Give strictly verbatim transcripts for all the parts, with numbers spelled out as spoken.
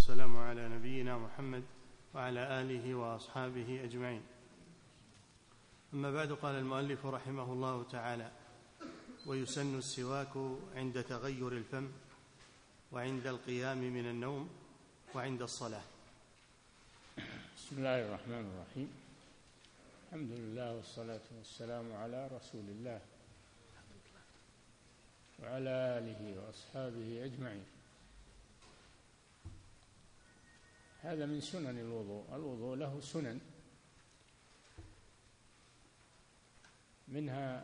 والسلام على نبينا محمد وعلى آله وأصحابه أجمعين. أما بعد، قال المؤلف رحمه الله تعالى: ويسن السواك عند تغير الفم، وعند القيام من النوم، وعند الصلاة. بسم الله الرحمن الرحيم. الحمد لله والصلاة والسلام على رسول الله وعلى آله وأصحابه أجمعين. هذا من سنن الوضوء. الوضوء له سنن، منها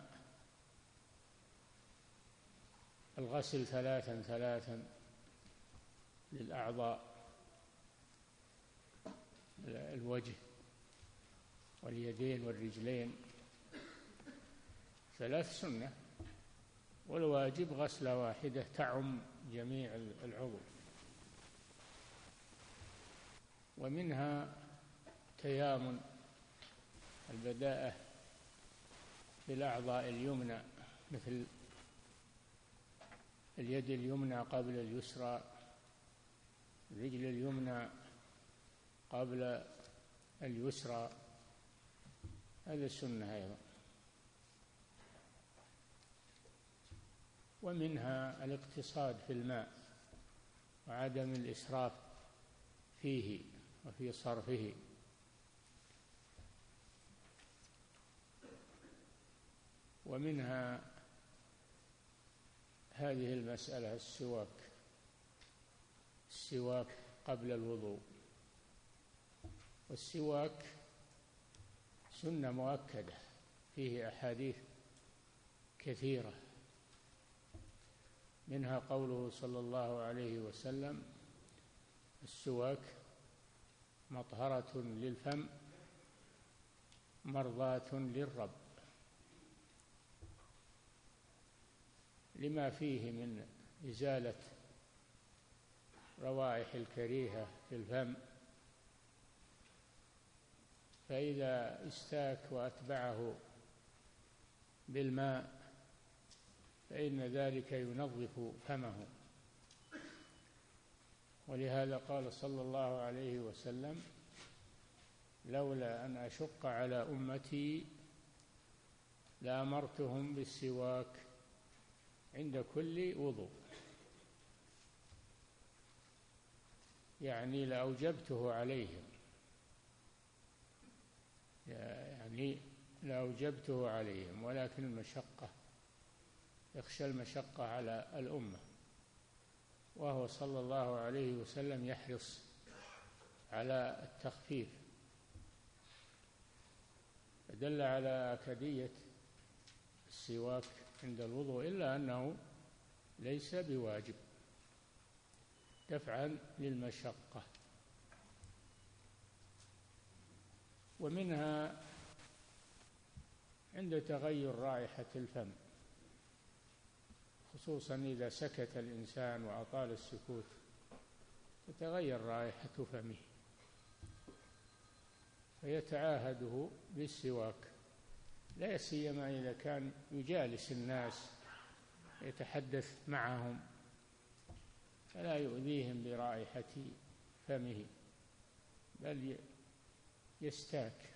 الغسل ثلاثا ثلاثا للأعضاء، الوجه واليدين والرجلين ثلاث سنة، والواجب غسلة واحدة تعم جميع العضو. ومنها تيامن، البداءة بالأعضاء اليمنى، مثل اليد اليمنى قبل اليسرى، الرجل اليمنى قبل اليسرى، هذا سنة أيضا. ومنها الاقتصاد في الماء وعدم الإسراف فيه وفي صرفه. ومنها هذه المسألة السواك، السواك قبل الوضوء. والسواك سنة مؤكدة، فيه أحاديث كثيرة، منها قوله صلى الله عليه وسلم: السواك مطهرة للفم مرضاة للرب، لما فيه من إزالة روائح الكريهة في الفم، فإذا استاك وأتبعه بالماء فإن ذلك ينظف فمه. ولهذا قال صلى الله عليه وسلم: لولا أن أشق على أمتي لأمرتهم بالسواك عند كل وضوء، يعني لأوجبته عليهم، يعني لأوجبته عليهم، ولكن المشقة، يخشى المشقة على الأمة، وهو صلى الله عليه وسلم يحرص على التخفيف، فدل على أكدية السواك عند الوضوء، إلا أنه ليس بواجب، دفعا للمشقة. ومنها عند تغير رائحة الفم، خصوصا إذا سكت الإنسان وأطال السكوت تتغير رائحة فمه، فيتعاهده بالسواك، لا سيما إذا كان يجالس الناس يتحدث معهم، فلا يؤذيهم برائحة فمه، بل يستاك.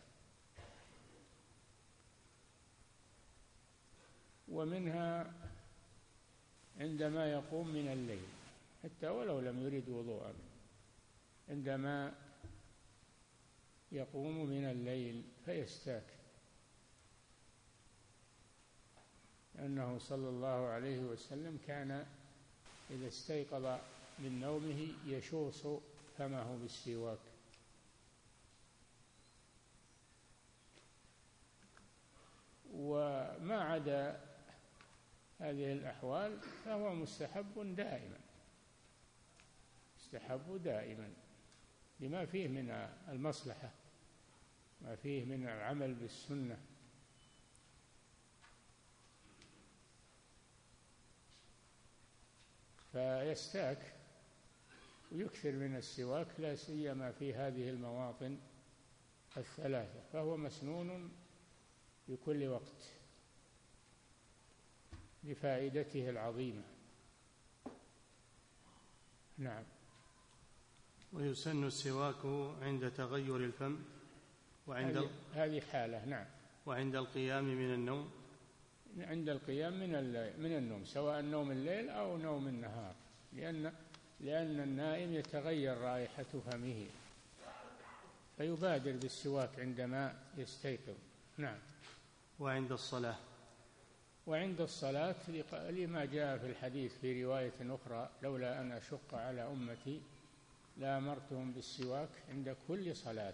ومنها عندما يقوم من الليل، حتى ولو لم يرد وضوءا، عندما يقوم من الليل فيستاك، لأنه صلى الله عليه وسلم كان إذا استيقظ من نومه يشوص فمه بالسواك. وما عدا هذه الأحوال فهو مستحب دائما، مستحب دائما لما فيه من المصلحة، ما فيه من العمل بالسنة. فيستاك ويكثر من السواك، لا سيما في هذه المواطن الثلاثة، فهو مسنون في كل وقت لفائدته العظيمة. نعم. ويسن السواك عند تغير الفم وعند هذه, هذه حالة. نعم. وعند القيام من النوم. عند القيام من من النوم، سواء نوم الليل أو نوم النهار، لأن لأن النائم يتغير رائحة فمه، فيبادر بالسواك عندما يستيقظ. نعم. وعند الصلاة. وعند الصلاة لما جاء في الحديث في رواية أخرى: لولا أن أشق على أمتي لأمرتهم بالسواك عند كل صلاة.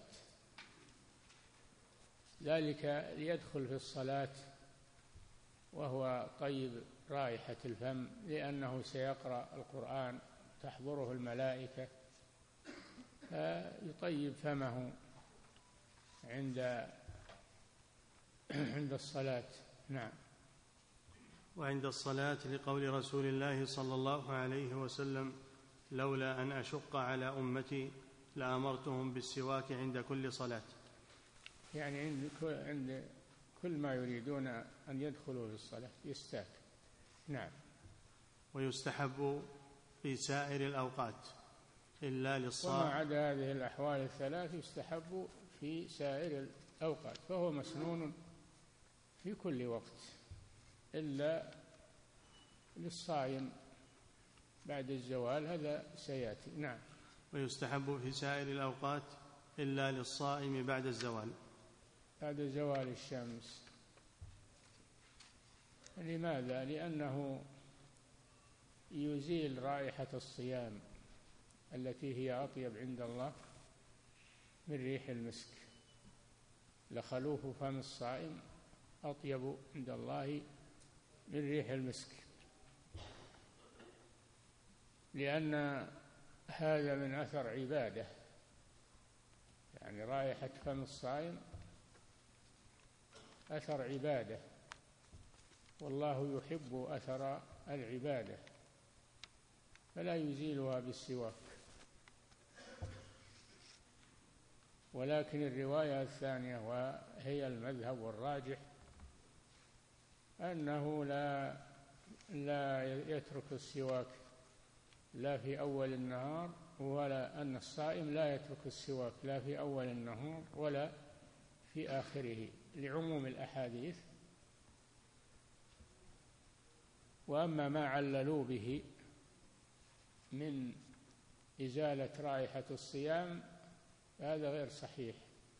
ذلك ليدخل في الصلاة وهو طيب رائحة الفم، لأنه سيقرأ القرآن تحضره الملائكة، فيطيب فمه عند عند الصلاة. نعم. وعند الصلاة لقول رسول الله صلى الله عليه وسلم: لولا أن أشق على أمتي لأمرتهم بالسواك عند كل صلاة. يعني عند عند كل ما يريدون أن يدخلوا في الصلاة يستاك. نعم. ويستحب في سائر الأوقات إلا للصائم. وما عدا هذه الأحوال الثلاث يستحب في سائر الأوقات، فهو مسنون في كل وقت إلا للصائم بعد الزوال، هذا سيأتي. نعم. ويستحب في سائر الأوقات إلا للصائم بعد الزوال. بعد زوال الشمس. لماذا؟ لأنه يزيل رائحة الصيام التي هي أطيب عند الله من ريح المسك. لخلوف فم الصائم أطيب عند الله من ريح المسك، لأن هذا من أثر عبادة، يعني رائحة فم الصائم أثر عبادة، والله يحب أثر العبادة، فلا يزيلها بالسواك. ولكن الرواية الثانية وهي المذهب والراجح أنه لا لا يترك السواك لا في أول النهار، ولا أن الصائم لا يترك السواك لا في أول النهار ولا في آخره، لعموم الأحاديث. وأما ما عللوا به من إزالة رائحة الصيام هذا غير صحيح،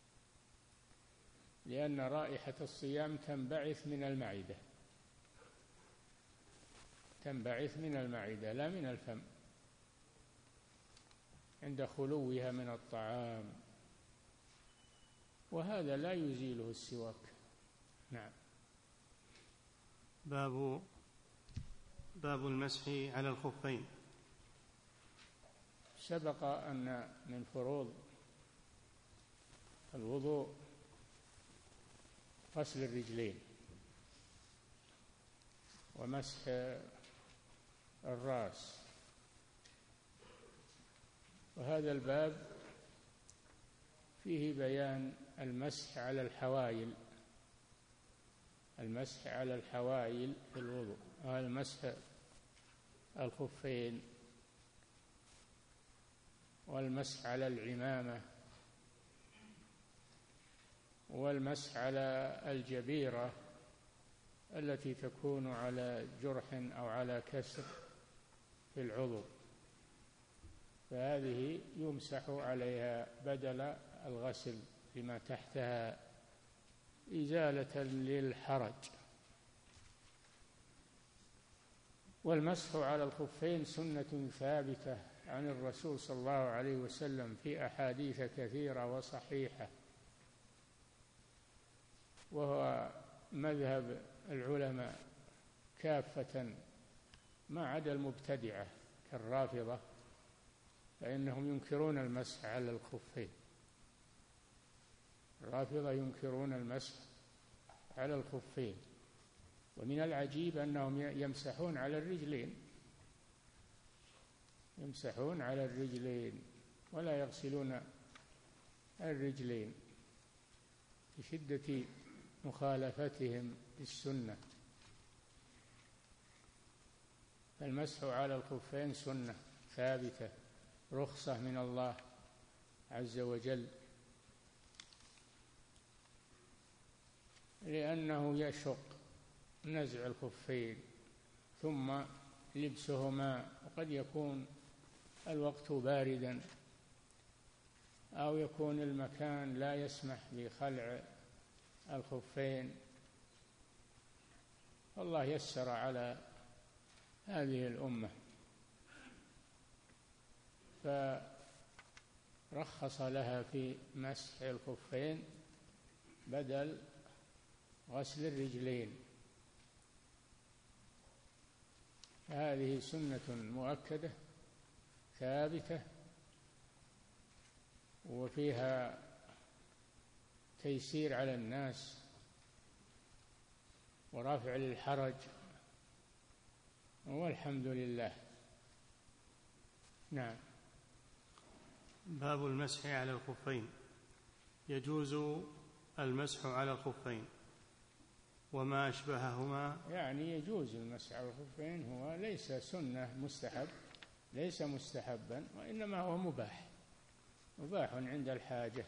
لأن رائحة الصيام تنبعث من المعدة، تنبعث من المعدة لا من الفم عند خلوها من الطعام، وهذا لا يزيله السواك. نعم. باب باب المسح على الخفين. سبق أن من فروض الوضوء غسل الرجلين ومسح الرأس، وهذا الباب فيه بيان المسح على الحوائل، المسح على الحوائل في الوضوء، والمسح الخفين، والمسح على العمامة، والمسح على الجبيرة التي تكون على جرح أو على كسر في العضو، فهذه يمسح عليها بدل الغسل فيما تحتها إزالة للحرج. والمسح على الخفين سنة ثابتة عن الرسول صلى الله عليه وسلم في أحاديث كثيرة وصحيحة، وهو مذهب العلماء كافة ما عدا المبتدعة كالرافضة، فإنهم ينكرون المسح على الخفين. الرافضة ينكرون المسح على الخفين، ومن العجيب أنهم يمسحون على الرجلين، يمسحون على الرجلين ولا يغسلون الرجلين لشدة مخالفتهم للسنة. فالمسح على الخفين سنة ثابتة، رخصة من الله عز وجل، لأنه يشق نزع الخفين ثم لبسهما، وقد يكون الوقت باردا أو يكون المكان لا يسمح بخلع الخفين، الله يسر على هذه الأمة فرخص لها في مسح الخفين بدل غسل الرجلين. هذه سنة مؤكدة ثابتة، وفيها تيسير على الناس ورفع للحرج، والحمد لله. نعم. باب المسح على الخفين. يجوز المسح على الخفين وما أشبههما. يعني يجوز المسح على الخفين، هو ليس سنة مستحب، ليس مستحبا، وإنما هو مباح، مباح عند الحاجة،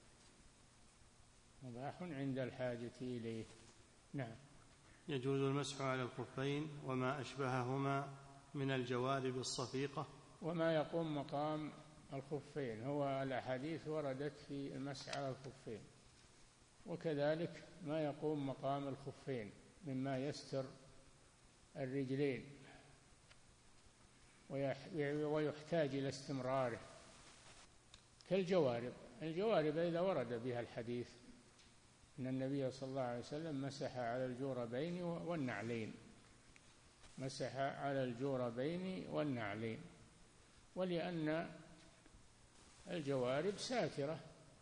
مباح عند الحاجة إليه. نعم. يجوز المسح على الخفين وما أشبههما من الجوارب الصفيقة وما يقوم مقام الخفين. هو الأحاديث وردت في المسح على الخفين، وكذلك ما يقوم مقام الخفين مما يستر الرجلين ويحتاج إلى استمراره، كالجوارب. الجوارب إذا ورد بها الحديث أن النبي صلى الله عليه وسلم مسح على الجوربين والنعلين، مسح على الجوربين والنعلين، ولأن الجوارب ساترة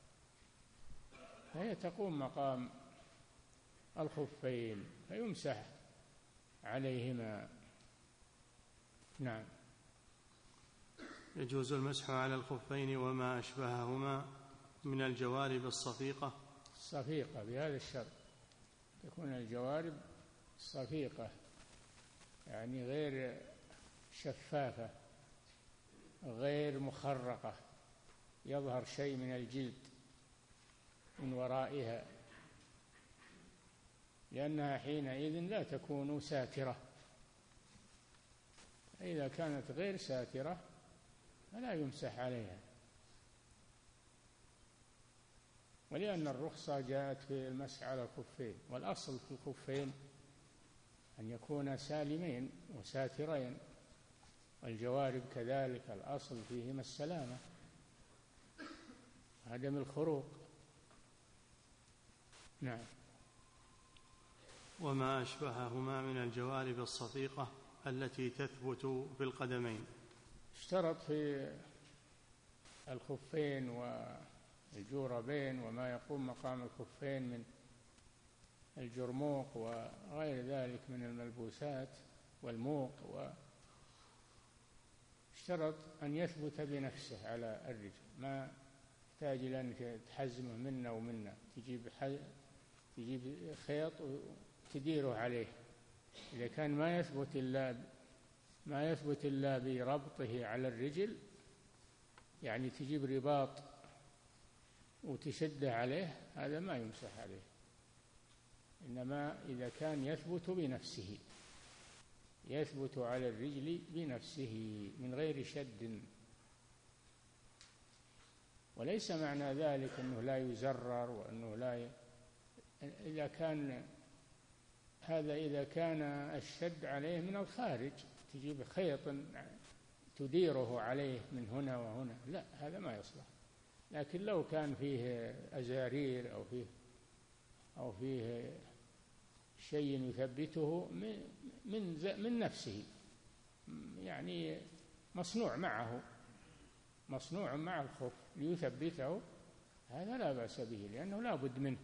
فهي تقوم مقام الخفين فيمسح عليهما. نعم. يجوز المسح على الخفين وما أشبههما من الجوارب الصفيقة. الصفيقة بهذا الشرط، تكون الجوارب صفيقة يعني غير شفافة، غير مخرقة، يظهر شيء من الجلد من ورائها، لأنها حينئذ لا تكون ساترة. إذا كانت غير ساترة فلا يمسح عليها، ولأن الرخصة جاءت في المسح على الخفين، والأصل في الخفين أن يكون سالمين وساترين، والجوارب كذلك الأصل فيهما السلامة، عدم الخروق. نعم. وما أشبههما من الجوارب الصفيقة التي تثبت في القدمين. اشترط في الخفين والجوربين وما يقوم مقام الخفين من الجرموق وغير ذلك من الملبوسات والموق، واشترط أن يثبت بنفسه على الرجل، ما يحتاج إلى أن تحزمه منا ومنا، تجيب تجيب خيط وتديره عليه. إذا كان ما يثبت إلا ما يثبت إلا بربطه على الرجل، يعني تجيب رباط وتشده عليه، هذا ما يمسح عليه. إنما إذا كان يثبت بنفسه، يثبت على الرجل بنفسه من غير شد. وليس معنى ذلك أنه لا يزرر وأنه لا ي... إذا كان هذا إذا كان الشد عليه من الخارج، تجيب خيط تديره عليه من هنا وهنا، لا، هذا ما يصلح. لكن لو كان فيه أزارير أو فيه أو فيه شيء يثبته من من من نفسه، يعني مصنوع معه، مصنوع مع الخف ليثبته، هذا لا بأس به، لأنه لا بد منه.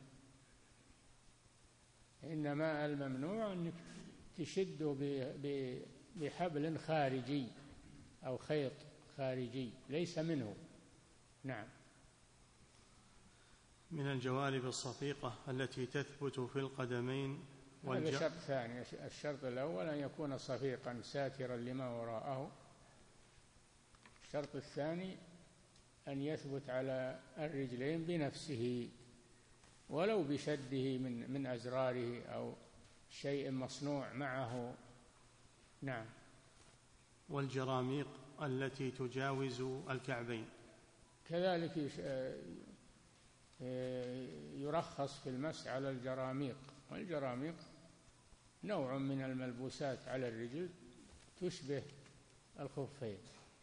إنما الممنوع أنك تشده بحبل خارجي أو خيط خارجي ليس منه. نعم. من الجوارب الصفيقة التي تثبت في القدمين. هذا شرط ثاني. الشرط الأول أن يكون صفيقا ساترا لما وراءه. الشرط الثاني أن يثبت على الرجلين بنفسه ولو بشده من من أزراره أو شيء مصنوع معه. نعم. والجراميق التي تجاوز الكعبين كذلك يرخص في المسح على الجراميق، والجراميق نوع من الملبوسات على الرجل تشبه الخفين،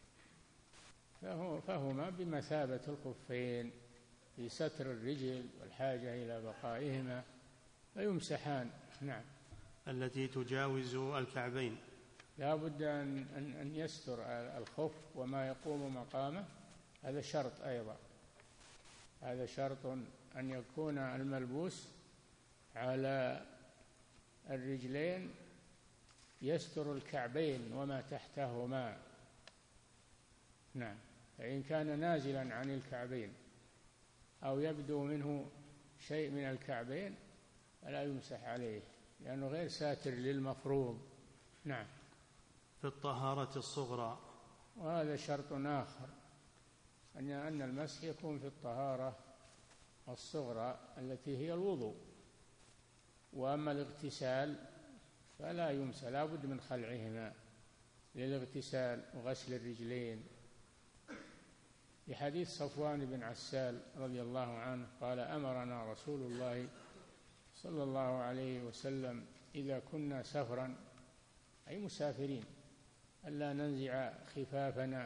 فهما بمثابة الخفين في ستر الرجل والحاجة إلى بقائهما فيمسحان. نعم. التي تجاوز الكعبين لا بد أن, أن يستر الخف وما يقوم مقامه، هذا شرط أيضا، هذا شرط أن يكون الملبوس على الرجلين يستر الكعبين وما تحتهما. نعم. فإن كان نازلا عن الكعبين أو يبدو منه شيء من الكعبين فلا يمسح عليه لأنه غير ساتر للمفروض. نعم. في الطهارة الصغرى، وهذا شرط آخر، أن أن المسح يكون في الطهارة الصغرى التي هي الوضوء، وأما الاغتسال فلا يمسح، لا بد من خلعهما للاغتسال وغسل الرجلين. في حديث صفوان بن عسال رضي الله عنه قال: أمرنا رسول الله صلى الله عليه وسلم إذا كنا سفرا، أي مسافرين، ألا ننزع خفافنا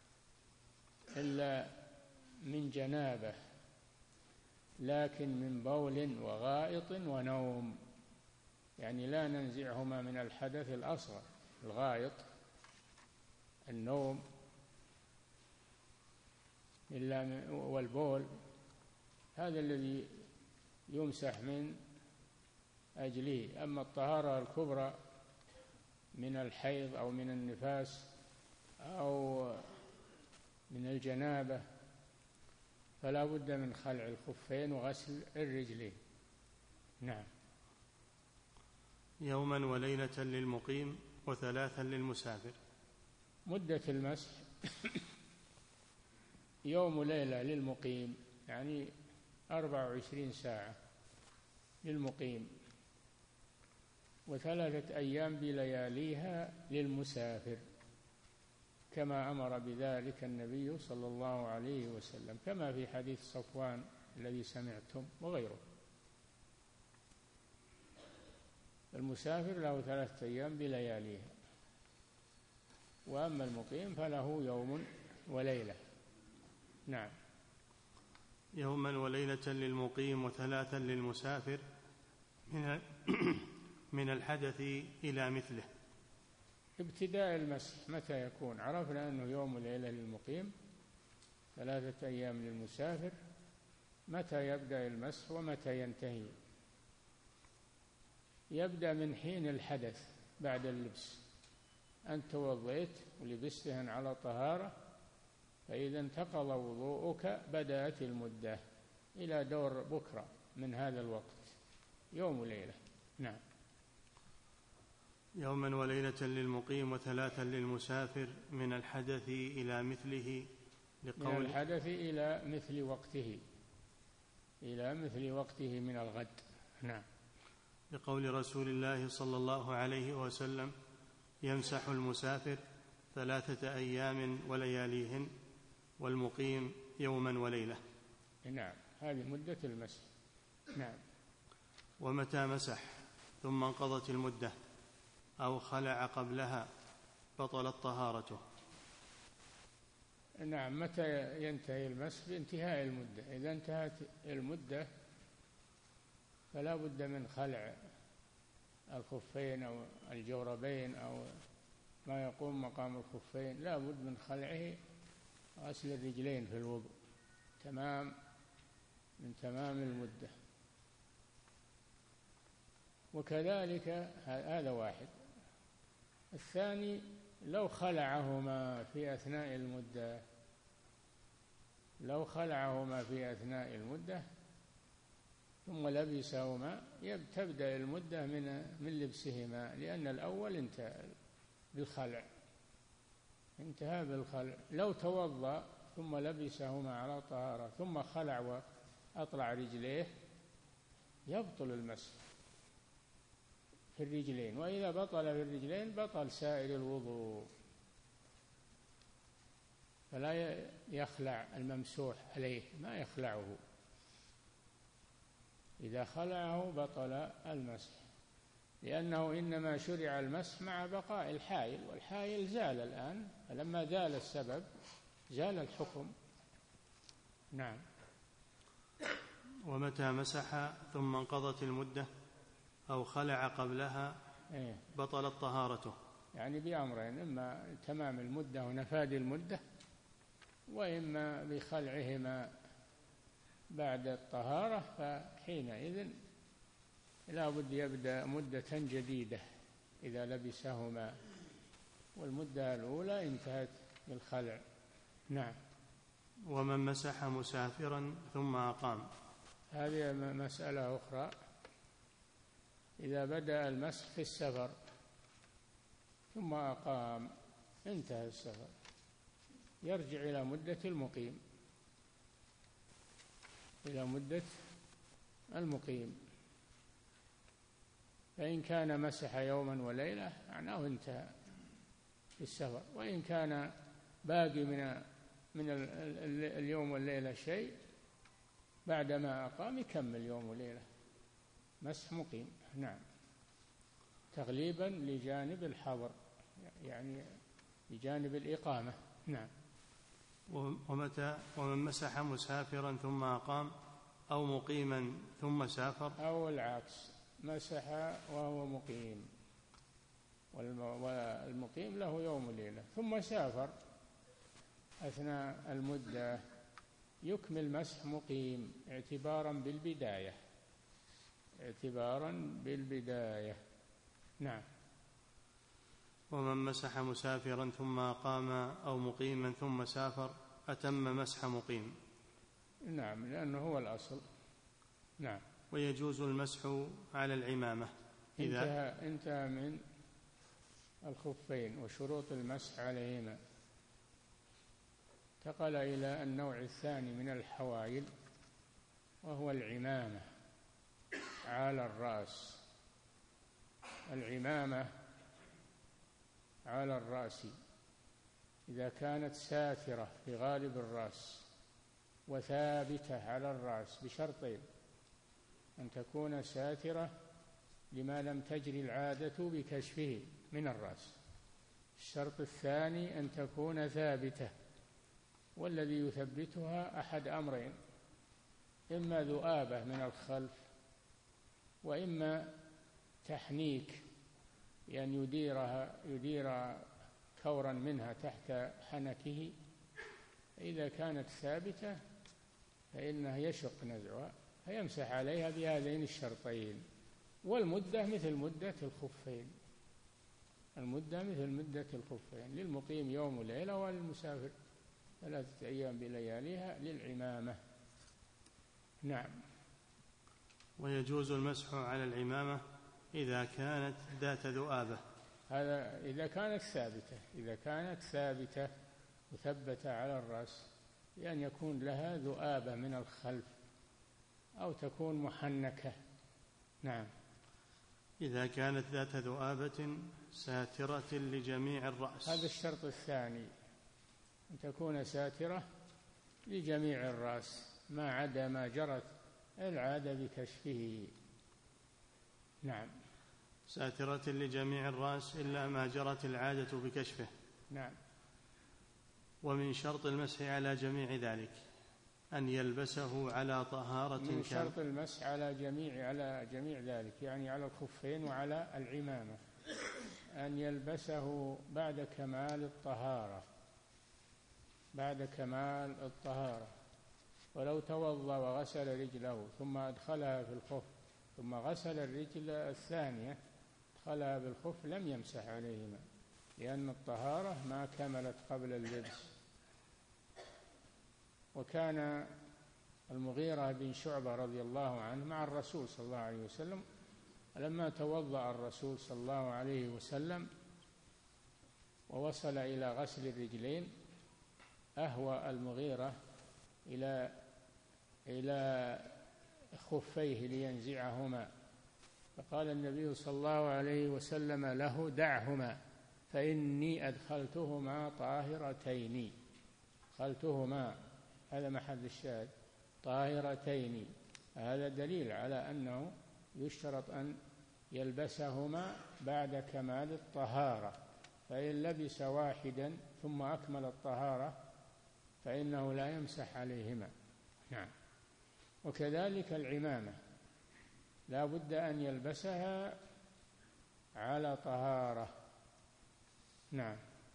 إلا من جنابه، لكن من بول وغائط ونوم، يعني لا ننزعهما من الحدث الأصغر، الغائط النوم إلا والبول، هذا الذي يمسح من أجله. أما الطهارة الكبرى من الحيض أو من النفاس أو من الجنابة فلا بد من خلع الخفين وغسل الرجلين. نعم. يوما وليلة للمقيم وثلاثا للمسافر. مدة المسح يوم وليلة للمقيم، يعني أربع وعشرين ساعة للمقيم، وثلاثة أيام بلياليها للمسافر، كما أمر بذلك النبي صلى الله عليه وسلم، كما في حديث صفوان الذي سمعتم وغيره. المسافر له ثلاثة أيام بلياليها، وأما المقيم فله يوم وليلة. نعم. يوما وليلة للمقيم وثلاثا للمسافر من من الحدث إلى مثله. ابتداء المسح متى يكون؟ عرفنا أنه يوم وليلة للمقيم، ثلاثة أيام للمسافر. متى يبدأ المسح ومتى ينتهي؟ يبدأ من حين الحدث بعد اللبس، أنت توضيت ولبستهن على طهارة، فإذا انتقض وضوءك بدأت المدة إلى دور بكرة من هذا الوقت، يوم وليلة. نعم. يوما وليلة للمقيم وثلاثا للمسافر من الحدث إلى مثله، لقول من الحدث إلى مثل وقته، إلى مثل وقته من الغد. نعم. لقول رسول الله صلى الله عليه وسلم: يمسح المسافر ثلاثة أيام ولياليهن، والمقيم يوما وليلة. نعم، هذه مدة المسح. نعم. ومتى مسح ثم انقضت المدة أو خلع قبلها بطلت طهارته. نعم. متى ينتهي المسح؟ بانتهاء المدة. إذا انتهت المدة فلا بد من خلع الخفين أو الجوربين أو ما يقوم مقام الخفين، لا بد من خلعه، غسل الرجلين في الوضوء تمام من تمام المدة. وكذلك هذا واحد. الثاني لو خلعهما في أثناء المدة، لو خلعهما في أثناء المدة ثم لبسهما تبدأ المدة من من لبسهما، لأن الأول انتهى بالخلع، انتهى بالخلع. لو توضأ ثم لبسهما على طهارة ثم خلع وأطلع رجليه يبطل المسح في الرجلين، وإذا بطل في الرجلين بطل سائر الوضوء. فلا يخلع الممسوح عليه، ما يخلعه، إذا خلعه بطل المسح، لأنه إنما شرع المسح مع بقاء الحائل، والحائل زال الآن، فلما زال السبب زال الحكم. نعم. ومتى مسح ثم انقضت المدة أو خلع قبلها إيه؟ بطلت طهارته. يعني بأمرين: إما تمام المدة ونفاذ المدة، وإما بخلعهما بعد الطهارة، فحينئذ لا بد يبدأ مدة جديدة إذا لبسهما، والمدة الأولى انتهت بالخلع. نعم. ومن مسح مسافرا ثم أقام، هذه مسألة أخرى. إذا بدأ المسح في السفر ثم أقام انتهى السفر، يرجع إلى مدة المقيم، إلى مدة المقيم. فإن كان مسح يوما وليلة معناه انتهى في السفر، وإن كان باقي من من اليوم والليلة شيء بعدما أقام يكمل يوم وليلة مسح مقيم. نعم. تغليبا لجانب الحظر، يعني لجانب الإقامة. نعم. ومتى ومن مسح مسافرا ثم أقام أو مقيما ثم سافر، أو العكس، مسح وهو مقيم، والمقيم له يوم وليلة ثم سافر أثناء المدة، يكمل مسح مقيم اعتبارا بالبداية، اعتبارا بالبداية. نعم. ومن مسح مسافرا ثم أقام أو مقيما ثم سافر أتم مسح مقيم. نعم، لأنه هو الأصل. نعم. ويجوز المسح على العمامة إذا انتهى, انتهى من الخفين وشروط المسح عليهما، انتقل إلى النوع الثاني من الحوائل، وهو العمامة على الرأس. العمامة على الرأس إذا كانت ساترة في غالب الرأس وثابتة على الرأس، بشرطين: أن تكون ساترة لما لم تجري العادة بكشفه من الرأس، الشرط الثاني أن تكون ثابتة، والذي يثبتها أحد أمرين: إما ذؤابة من الخلف، وإما تحنيك، يعني يديرها يدير كورا منها تحت حنكه. إذا كانت ثابتة فإنه يشق نزعها، فيمسح عليها بهذين الشرطين. والمدة مثل مدة الخفين، المدة مثل مدة الخفين، للمقيم يوم وليلة، وللمسافر ثلاثة أيام بلياليها للعمامة. نعم. ويجوز المسح على العمامة إذا كانت ذات ذؤابة، هذا إذا كانت ثابتة، إذا كانت ثابتة مثبتة على الرأس، لأن يكون لها ذؤابة من الخلف أو تكون محنكة. نعم. إذا كانت ذات ذؤابة ساترة لجميع الرأس، هذا الشرط الثاني، أن تكون ساترة لجميع الرأس ما عدا ما جرت العادة بكشفه. نعم. ساترة لجميع الرأس إلا ما جرت العادة بكشفه. نعم. ومن شرط المسح على جميع ذلك أن يلبسه على طهارة كاملة. من شرط المسح على جميع على جميع ذلك، يعني على الخفين وعلى العمامة، أن يلبسه بعد كمال الطهارة، بعد كمال الطهارة. ولو توضأ وغسل رجله ثم أدخلها في الخف ثم غسل الرجل الثانية أدخلها بالخف لم يمسح عليهما، لأن الطهارة ما كملت قبل اللبس. وكان المغيرة بن شعبة رضي الله عنه مع الرسول صلى الله عليه وسلم، لما توضأ الرسول صلى الله عليه وسلم ووصل إلى غسل الرجلين أهوى المغيرة إلى إلى خفيه لينزعهما، فقال النبي صلى الله عليه وسلم له: دعهما فإني أدخلتهما طاهرتين. أدخلتهما، هذا محل الشاهد، طاهرتين. هذا دليل على أنه يشترط أن يلبسهما بعد كمال الطهارة، فإن لبس واحدا ثم أكمل الطهارة فإنه لا يمسح عليهما. نعم. وكذلك العمامة لا بد أن يلبسها على طهارة. نعم.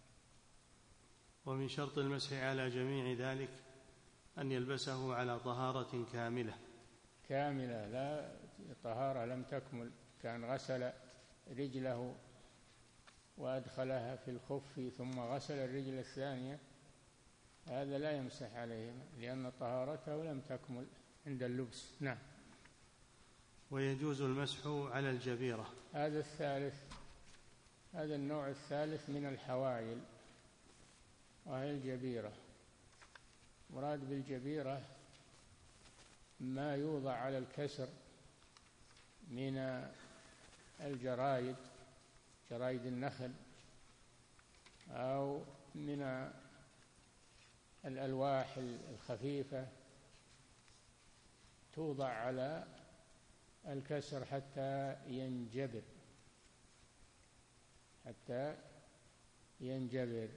ومن شرط المسح على جميع ذلك أن يلبسه على طهارة كاملة. كاملة، لا طهارة لم تكمل، كان غسل رجله وأدخلها في الخف ثم غسل الرجل الثانية، هذا لا يمسح عليهما لأن طهارته لم تكمل عند اللبس. نعم. ويجوز المسح على الجبيرة. هذا الثالث، هذا النوع الثالث من الحوائل، وهي الجبيرة. مراد بالجبيرة ما يوضع على الكسر من الجرايد، جرايد النخل، أو من الألواح الخفيفة توضع على الكسر حتى ينجبر حتى ينجبر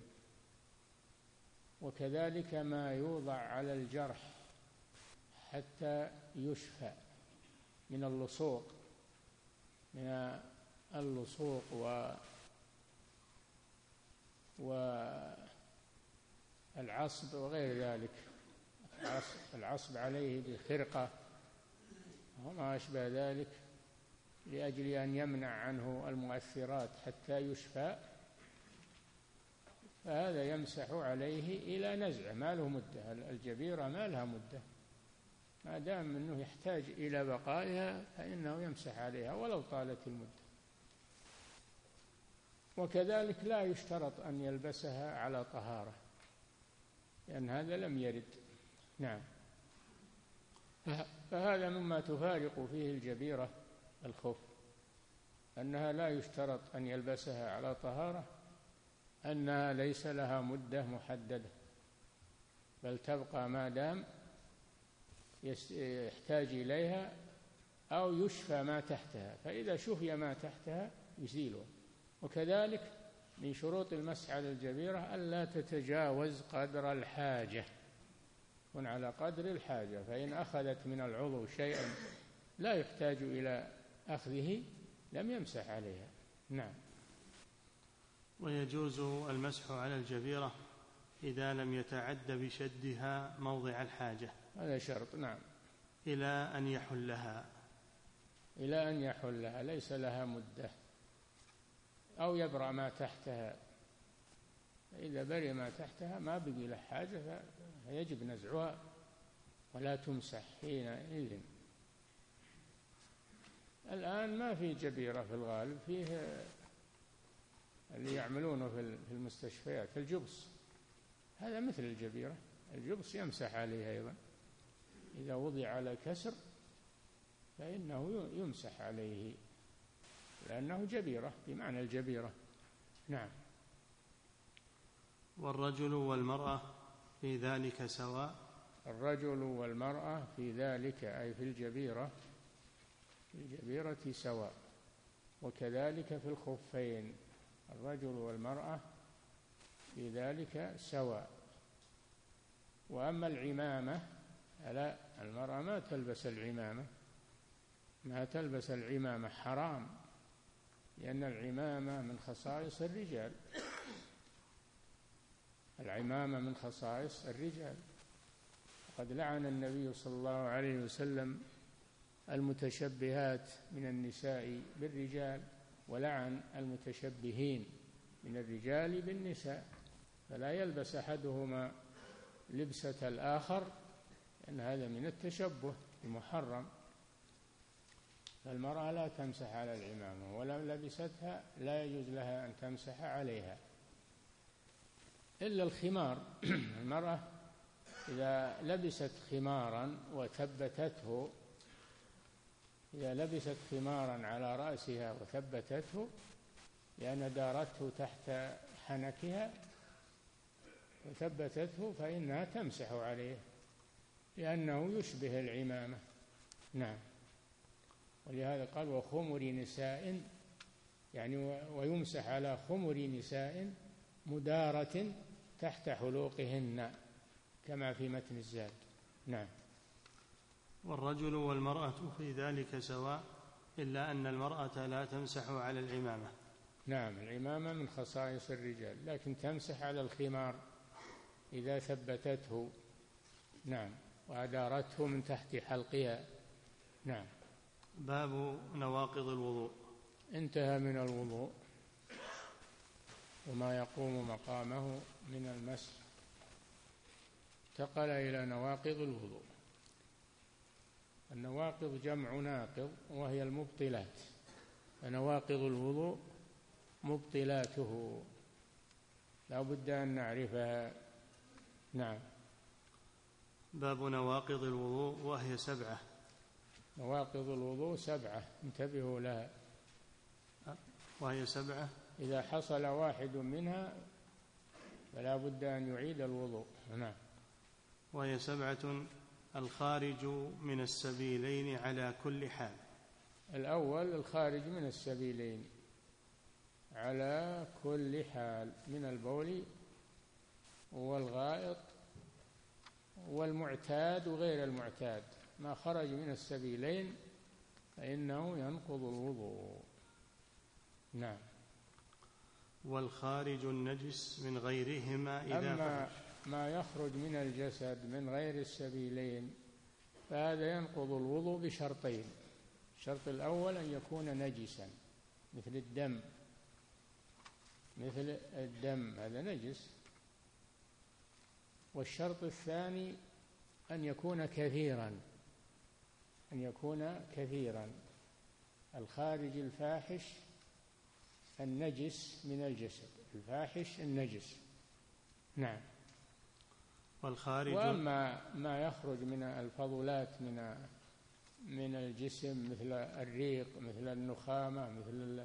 وكذلك ما يوضع على الجرح حتى يشفى من اللصوق من اللصوق و والعصب وغير ذلك، العصب عليه بخرقة وما أشبه ذلك، لأجل أن يمنع عنه المؤثرات حتى يشفى، فهذا يمسح عليه إلى نزعه، ما له مدة. الجبيرة ما لها مدة، ما دام أنه يحتاج إلى بقائها فإنه يمسح عليها ولو طالت المدة. وكذلك لا يشترط أن يلبسها على طهارة، لأن هذا لم يرد. نعم. فهذا مما تفارق فيه الجبيرة الخف، أنها لا يشترط أن يلبسها على طهارة، أنها ليس لها مدة محددة، بل تبقى ما دام يحتاج إليها أو يشفى ما تحتها، فإذا شفي ما تحتها يزيله. وكذلك من شروط المسح على الجبيرة ألا تتجاوز قدر الحاجة، تكون على قدر الحاجة، فإن أخذت من العضو شيئا لا يحتاج إلى أخذه لم يمسح عليها. نعم. ويجوز المسح على الجبيرة إذا لم يتعد بشدها موضع الحاجة، هذا شرط. نعم. إلى أن يحلها إلى أن يحلها، ليس لها مدة، أو يبرأ ما تحتها. إذا برئ ما تحتها ما بقي له حاجة فيجب نزعها ولا تمسح حينئذ. الآن ما في جبيرة في الغالب، فيه اللي يعملونه في المستشفيات الجبس، هذا مثل الجبيرة، الجبس يمسح عليه أيضا، إذا وضع على كسر فإنه يمسح عليه لأنه جبيرة بمعنى الجبيرة. نعم. والرجل والمرأة في ذلك سواء. الرجل والمرأة في ذلك أي في الجبيرة في الجبيرة سواء، وكذلك في الخفين الرجل والمرأة في ذلك سواء. وأما العمامة لا، المرأة ما تلبس العمامة، ما تلبس العمامة، حرام، لأن العمامة من خصائص الرجال، العمامة من خصائص الرجال. قد لعن النبي صلى الله عليه وسلم المتشبهات من النساء بالرجال، ولعن المتشبهين من الرجال بالنساء، فلا يلبس أحدهما لبسة الآخر، لأن هذا من التشبه المحرم. فالمرأة لا تمسح على العمامة، ولو لبستها لا يجوز لها أن تمسح عليها. إلا الخمار. المرأة إذا لبست خمارا وثبتته إذا لبست خمارا على رأسها وثبتته لأن دارته تحت حنكها وثبتته فإنها تمسح عليه لأنه يشبه العمامة. نعم. ولهذا قال وخمر نساء، يعني ويمسح على خمر نساء مدارة تحت حلوقهن كما في متن الزاد. نعم. والرجل والمرأة في ذلك سواء إلا أن المرأة لا تمسح على العمامة. نعم، العمامة من خصائص الرجال، لكن تمسح على الخمار إذا ثبتته. نعم، وأدارته من تحت حلقها. نعم. باب نواقض الوضوء. انتهى من الوضوء وما يقوم مقامه من المسح، انتقل إلى نواقض الوضوء. النواقض جمع ناقض وهي المبطلات، فنواقض الوضوء مبطلاته لا بد أن نعرفها. نعم. باب نواقض الوضوء وهي سبعة. نواقض الوضوء سبعة، انتبهوا لها. وهي سبعة إذا حصل واحد منها فلا بد أن يعيد الوضوء. نعم. وهي سبعة: الخارج من السبيلين على كل حال. الأول الخارج من السبيلين على كل حال، من البول والغائط والمعتاد وغير المعتاد، ما خرج من السبيلين فإنه ينقض الوضوء. نعم. والخارج النجس من غيرهما إذا أما فحش. ما يخرج من الجسد من غير السبيلين فهذا ينقض الوضوء بشرطين: الشرط الأول أن يكون نجسا مثل الدم، مثل الدم هذا نجس. والشرط الثاني أن يكون كثيرا، أن يكون كثيرا. الخارج الفاحش النجس من الجسد، الفاحش النجس. نعم. والخارج وأما ما يخرج من الفضلات من من الجسم مثل الريق، مثل النخامة، مثل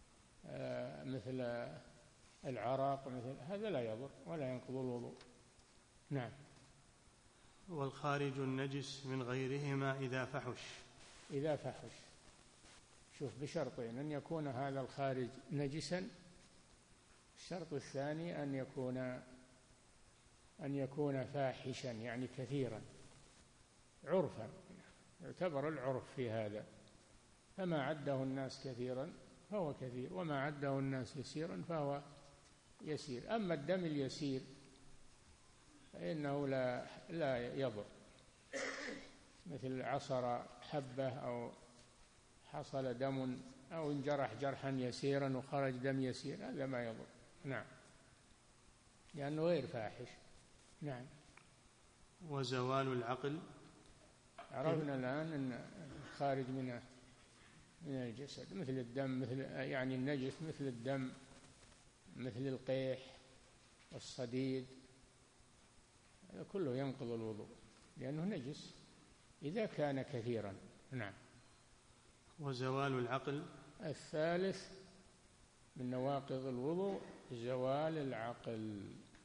مثل العرق، مثل هذا لا يضر ولا ينقض الوضوء. نعم. والخارج النجس من غيرهما إذا فحش. إذا فحش، شوف بشرطين: أن يكون هذا الخارج نجسا، الشرط الثاني أن يكون أن يكون فاحشا يعني كثيرا عرفا، يعتبر العرف في هذا، فما عده الناس كثيرا فهو كثير، وما عده الناس يسيرا فهو يسير. أما الدم اليسير فإنه لا لا يضر، مثل عصر حبة أو حصل دم أو انجرح جرحا يسيرا وخرج دم يسير، هذا ما يضر. نعم، لأنه غير فاحش. نعم. وزوال العقل. عرفنا الآن أن خارج من من الجسد مثل الدم، مثل يعني النجس مثل الدم، مثل القيح والصديد، هذا كله ينقض الوضوء لأنه نجس إذا كان كثيرا. نعم. وزوال العقل. الثالث من نواقض الوضوء زوال العقل،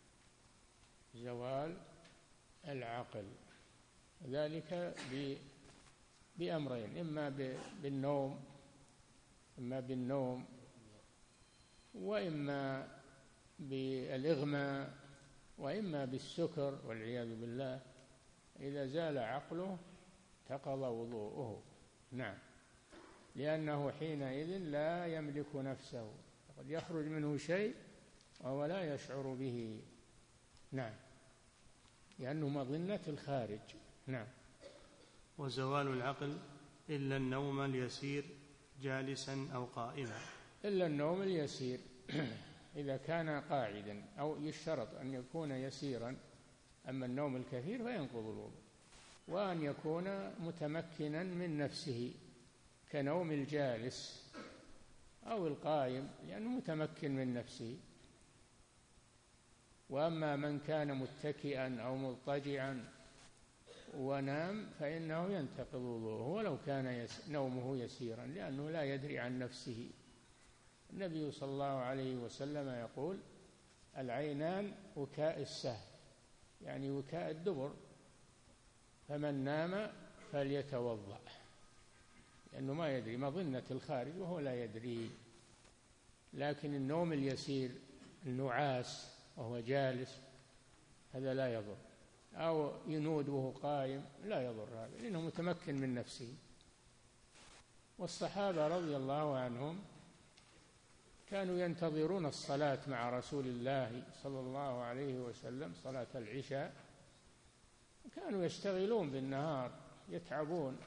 زوال العقل، ذلك بأمرين: إما بالنوم إما بالنوم وإما بالإغماء وإما بالسكر والعياذ بالله. إذا زال عقله انتقض وضوءه. نعم، لأنه حينئذ لا يملك نفسه، قد يخرج منه شيء وهو لا يشعر به. نعم، لأنه مظنة الخارج. نعم. وزوال العقل إلا النوم اليسير جالسا أو قائما. إلا النوم اليسير إذا كان قاعدا، أو يشترط أن يكون يسيرا. أما النوم الكثير فينقض الوضوء. وأن يكون متمكنا من نفسه كنوم الجالس أو القائم، لأنه متمكن من نفسه. وأما من كان متكئا أو مضطجعا ونام فإنه ينتقض وضوءه ولو كان يس نومه يسيرا، لأنه لا يدري عن نفسه. النبي صلى الله عليه وسلم يقول: العينان وكاء السهم، يعني وكاء الدبر، فمن نام فليتوضأ، لأنه ما يدري، مظنة الخارج وهو لا يدري. لكن النوم اليسير، النعاس وهو جالس، هذا لا يضر، أو ينود وهو قائم، لا يضر هذا، لأنه متمكن من نفسه. والصحابة رضي الله عنهم كانوا ينتظرون الصلاة مع رسول الله صلى الله عليه وسلم، صلاة العشاء، كانوا يشتغلون بالنهار يتعبون،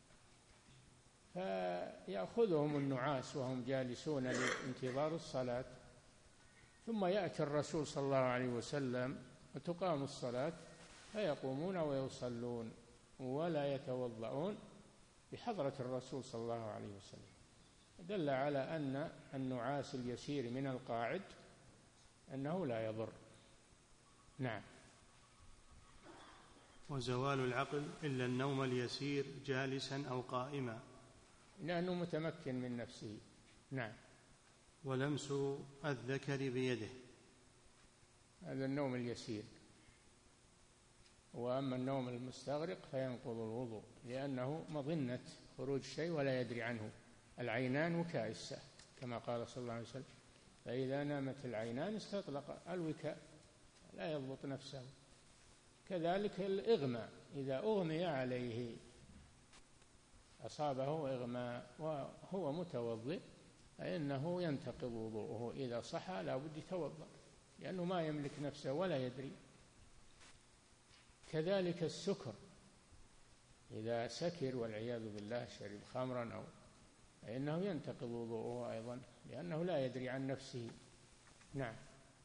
فيأخذهم النعاس وهم جالسون لانتظار الصلاة، ثم يأتي الرسول صلى الله عليه وسلم وتقام الصلاة فيقومون ويصلون ولا يتوضؤون بحضرة الرسول صلى الله عليه وسلم. دل على أن النعاس اليسير من القاعد أنه لا يضر. نعم. وزوال العقل إلا النوم اليسير جالسا أو قائما، لأنه متمكن من نفسه. نعم. ولمس الذكر بيده، هذا النوم اليسير. وأما النوم المستغرق فينقض الوضوء، لأنه مظنة خروج شيء ولا يدري عنه. العينان وكاء السهم كما قال صلى الله عليه وسلم: فإذا نامت العينان استطلق الوكاء، لا يضبط نفسه. كذلك الإغماء، إذا أغمي عليه أصابه إغماء وهو متوضئ فإنه ينتقض وضوءه، إذا صحى لا بد يتوضأ، لأنه ما يملك نفسه ولا يدري. كذلك السكر، إذا سكر والعياذ بالله، شرب خمرا أو فإنه ينتقض وضوءه أيضا، لأنه لا يدري عن نفسه. نعم.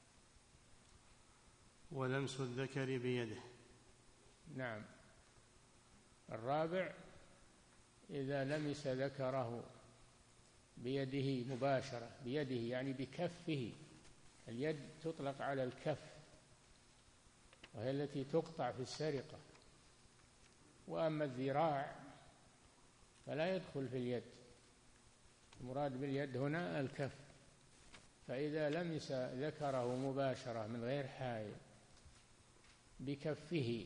ولمس الذكر بيده. نعم. الرابع: إذا لمس ذكره بيده مباشرة، بيده يعني بكفه، اليد تطلق على الكف وهي التي تقطع في السرقة، وأما الذراع فلا يدخل في اليد، المراد باليد هنا الكف. فإذا لمس ذكره مباشرة من غير حائل بكفه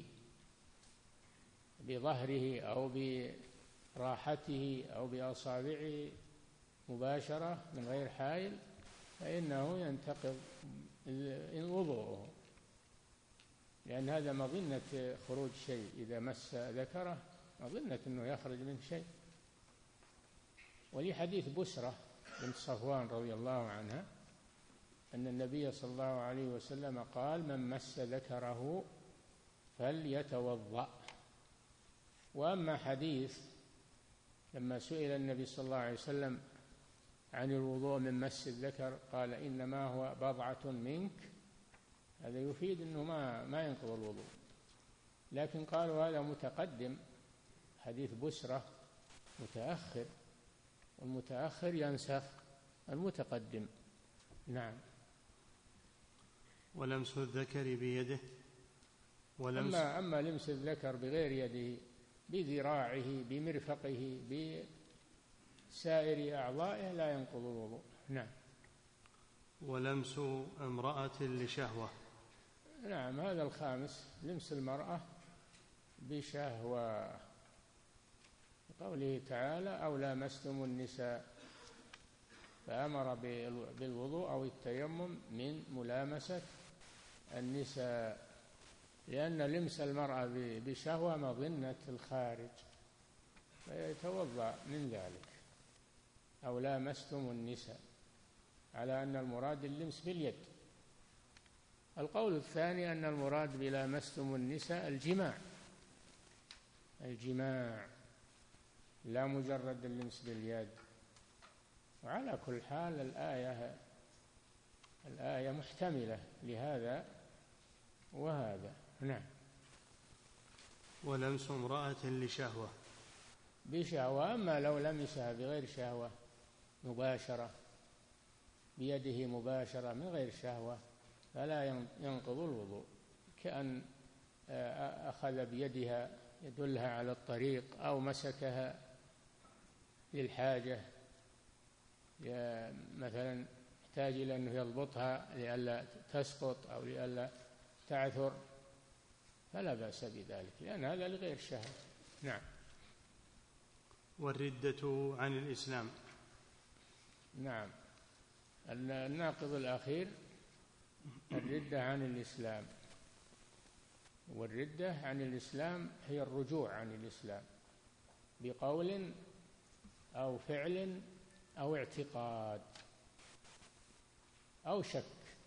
بظهره أو براحته أو بأصابعه مباشرة من غير حائل فإنه ينتقض وضوءه، لأن هذا مظنة خروج شيء، إذا مس ذكره مظنة أنه يخرج منه شيء. ولحديث بسرة بنت صفوان رضي الله عنها أن النبي صلى الله عليه وسلم قال: من مس ذكره فليتوضأ. وأما حديث لما سئل النبي صلى الله عليه وسلم عن الوضوء من مس الذكر قال: إنما هو بضعة منك، هذا يفيد أنه ما ما ينقض الوضوء، لكن قالوا هذا متقدم، حديث بسرة متأخر، والمتأخر ينسخ المتقدم. نعم. ولمس الذكر بيده. ولمس أما, أما لمس الذكر بغير يده، بذراعه، بمرفقه، بسائر أعضائه لا ينقض الوضوء. نعم. ولمس امرأة لشهوة. نعم، هذا الخامس، لمس المرأة بشهوة، قوله تعالى: أو لامستم النساء، فأمر بالوضوء أو التيمم من ملامسة النساء، لأن لمس المرأة بشهوة مظنة الخارج فيتوضأ من ذلك. أو لامستم النساء، على أن المراد اللمس باليد. القول الثاني أن المراد بلامستم النساء الجماع، الجماع لا مجرد اللمس باليد. وعلى كل حال الآية الآية محتملة لهذا وهذا. نعم. ولمس امرأة لشهوة بشهوة. أما لو لمسها بغير شهوة مباشرة، بيده مباشرة من غير شهوة، فلا ينقض الوضوء، كأن أخذ بيدها يدلها على الطريق أو مسكها للحاجة، مثلا يحتاج إلى أنه يضبطها لئلا تسقط أو لئلا تعثر، فلا بأس بذلك، لأن هذا لغير شهوة. نعم. والردة عن الإسلام. نعم، الناقض الأخير الردة عن الإسلام، والردة عن الإسلام هي الرجوع عن الإسلام بقول أو فعل أو اعتقاد أو شك،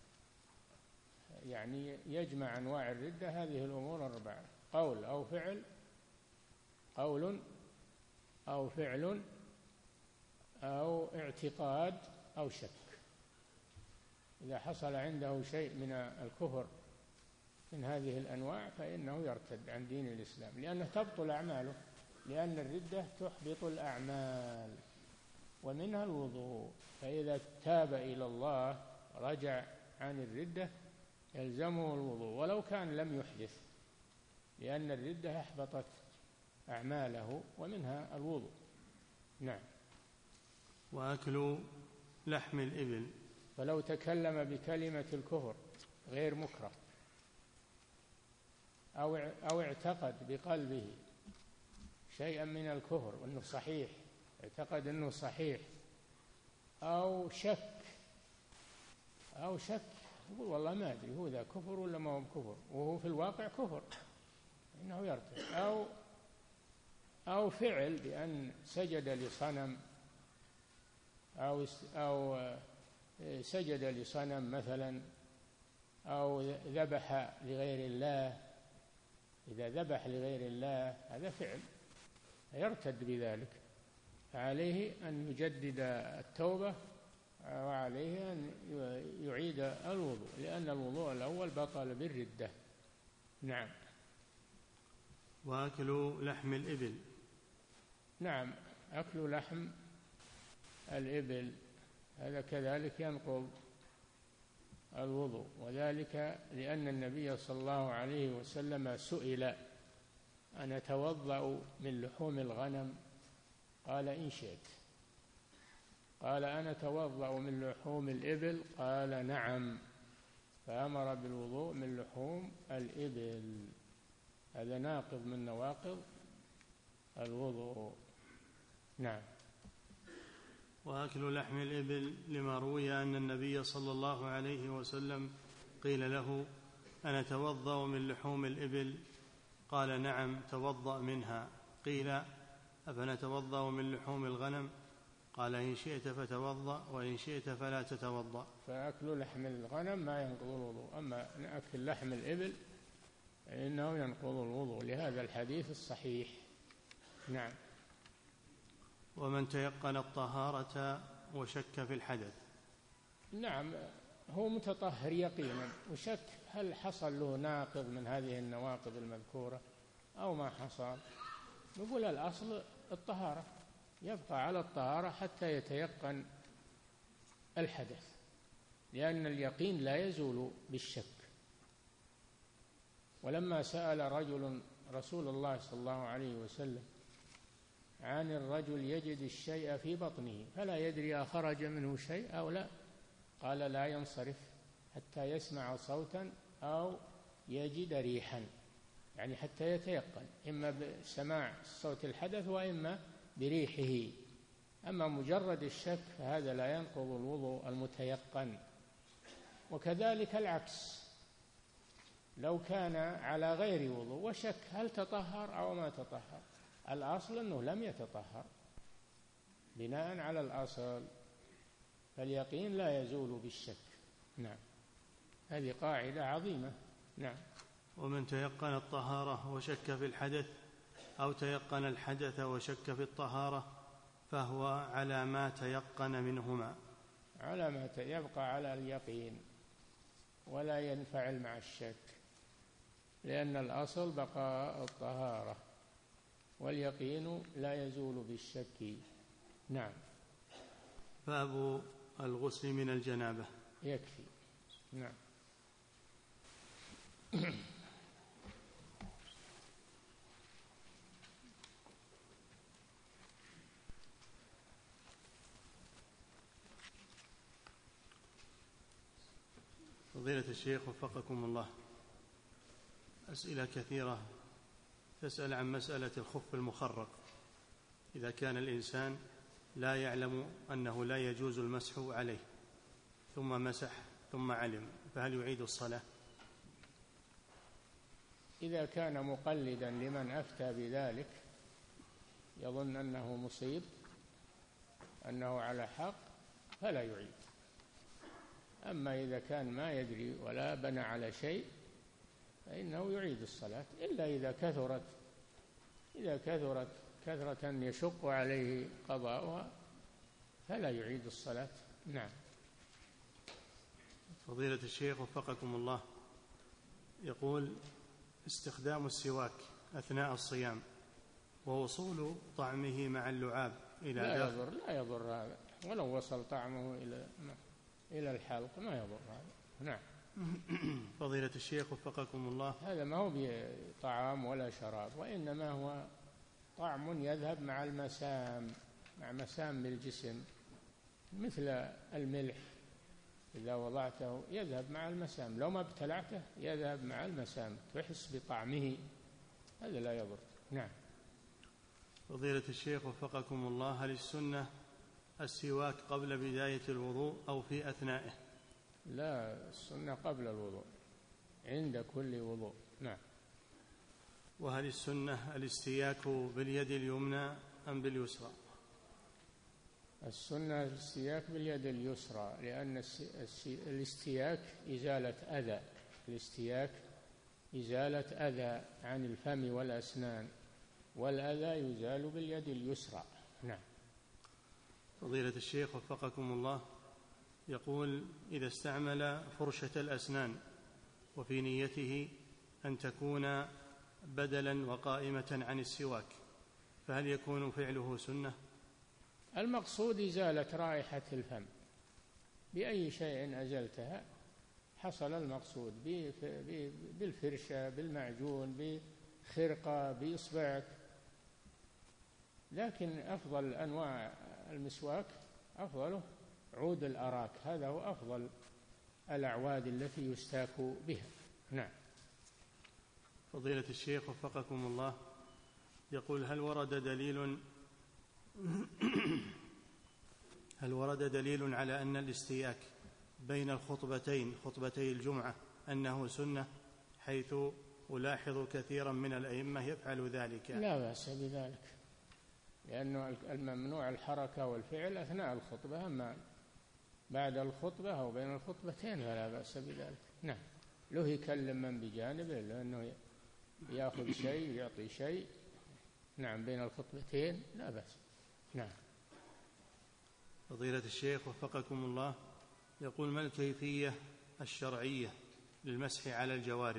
يعني يجمع أنواع الردة هذه الأمور الأربعة: قول أو فعل، قول أو فعل أو اعتقاد أو شك. إذا حصل عنده شيء من الكفر من هذه الأنواع فإنه يرتد عن دين الإسلام، لأنه تبطل أعماله، لأن الردة تحبط الأعمال ومنها الوضوء. فإذا تاب إلى الله رجع عن الردة يلزمه الوضوء ولو كان لم يحدث، لأن الردة أحبطت أعماله ومنها الوضوء. نعم. وأكل لحم الإبل. فلو تكلم بكلمة الكفر غير مكره أو أو اعتقد بقلبه شيئا من الكفر وأنه صحيح، اعتقد أنه صحيح، أو شك أو شك يقول والله ما أدري هو ذا كفر ولا ما هو كفر، وهو في الواقع كفر، إنه يرتد. أو أو فعل بأن سجد لصنم أو أو سجد لصنم مثلا، أو ذبح لغير الله. إذا ذبح لغير الله هذا فعل يرتد بذلك، فعليه أن يجدد التوبة وعليه أن يعيد الوضوء، لأن الوضوء الأول بطل بالردة. نعم. وأكل لحم الإبل. نعم، أكل لحم الإبل هذا كذلك ينقض الوضوء، وذلك لأن النبي صلى الله عليه وسلم سئل أن أتوضأ من لحوم الغنم؟ قال إن شئت. قال أنا أتوضأ من لحوم الإبل؟ قال نعم. فأمر بالوضوء من لحوم الإبل، هذا ناقض من نواقض الوضوء. نعم. وأكل لحم الإبل لما روي أن النبي صلى الله عليه وسلم قيل له أنا أتوضأ من لحوم الإبل؟ قال نعم توضأ منها. قيل أفنتوضأ من لحوم الغنم؟ قال إن شئت فتوضأ وإن شئت فلا تتوضأ. فأكل لحم الغنم ما ينقض الوضوء، أما أكل لحم الإبل فإنه ينقض الوضوء لهذا الحديث الصحيح. نعم. ومن تيقن الطهارة وشك في الحدث. نعم، هو متطهر يقينا وشك هل حصل له ناقض من هذه النواقض المذكورة أو ما حصل، نقول الأصل الطهارة، يبقى على الطهارة حتى يتيقن الحدث، لأن اليقين لا يزول بالشك. ولما سأل رجل رسول الله صلى الله عليه وسلم عن الرجل يجد الشيء في بطنه فلا يدري أخرج منه شيء أو لا، قال لا ينصرف حتى يسمع صوتا أو يجد ريحا، يعني حتى يتيقن إما بسماع صوت الحدث وإما بريحه. أما مجرد الشك فهذا لا ينقض الوضوء المتيقن. وكذلك العكس، لو كان على غير وضوء وشك هل تطهر أو ما تطهر، الأصل أنه لم يتطهر بناء على الأصل، فاليقين لا يزول بالشك. نعم، هذه قاعدة عظيمة. نعم. ومن تيقن الطهارة وشك في الحدث أو تيقن الحدث وشك في الطهارة فهو على ما تيقن منهما، على ما يبقى على اليقين ولا ينفعل مع الشك، لأن الأصل بقاء الطهارة واليقين لا يزول بالشك. نعم. باب الغسل من الجنابة. يكفي. نعم. فضيلة الشيخ وفقكم الله، أسئلة كثيرة تسأل عن مسألة الخف المخرق. إذا كان الإنسان لا يعلم أنه لا يجوز المسح عليه ثم مسح ثم علم، فهل يعيد الصلاة؟ إذا كان مقلدا لمن أفتى بذلك يظن أنه مصيب، أنه على حق، فلا يعيد. أما إذا كان ما يدري ولا بنى على شيء فإنه يعيد الصلاة، إلا إذا كثرت إذا كثرت كثرة يشق عليه قضاؤها فلا يعيد الصلاة. نعم. فضيلة الشيخ وفقكم الله، يقول: استخدام السواك أثناء الصيام ووصول طعمه مع اللعاب إلى لا داخل يضر لا يضر هذا، ولو وصل طعمه إلى إلى الحلق ما يضر هذا. نعم. فضيلة الشيخ وفقكم الله، هذا ما هو بطعام ولا شراب، وإنما هو طعم يذهب مع المسام مع مسام الجسم، مثل الملح إذا وضعته يذهب مع المسام، لو ما ابتلعته يذهب مع المسام، تحس بطعمه، هذا لا يضر. نعم. فضيلة الشيخ وفقكم الله، هل السنة السواك قبل بداية الوضوء أو في أثنائه؟ لا، السنة قبل الوضوء، عند كل وضوء. نعم. وهل السنة الاستياك باليد اليمنى أم باليسرى؟ السنة الاستياك باليد اليسرى، لأن الاستياك إزالة أذى الاستياك إزالة أذى عن الفم والأسنان، والأذى يزال باليد اليسرى. نعم. فضيلة الشيخ وفقكم الله، يقول: إذا استعمل فرشة الأسنان وفي نيته أن تكون بدلا وقائمة عن السواك، فهل يكون فعله سنة؟ المقصود إزالة رائحة الفم، بأي شيء أزلتها حصل المقصود، بالفرشة، بالمعجون، بخرقة، بإصبعك. لكن أفضل أنواع المسواك أفضله عود الأراك، هذا هو أفضل الأعواد التي يستاك بها. نعم. فضيلة الشيخ وفقكم الله، يقول: هل ورد دليل هل ورد دليل على أن الاستياك بين الخطبتين خطبتي الجمعة أنه سنة، حيث ألاحظ كثيرا من الأئمة يفعل ذلك؟ لا بأس بذلك، لأنه الممنوع الحركة والفعل أثناء الخطبة، أما بعد الخطبة أو بين الخطبتين فلا بأس بذلك. نعم. له يكلم من بجانبه، لأنه يأخذ شيء ويعطي شيء. نعم. بين الخطبتين لا بأس. نعم. فضيلة الشيخ وفقكم الله، يقول: ما الكيفية الشرعية للمسح على الجوارب؟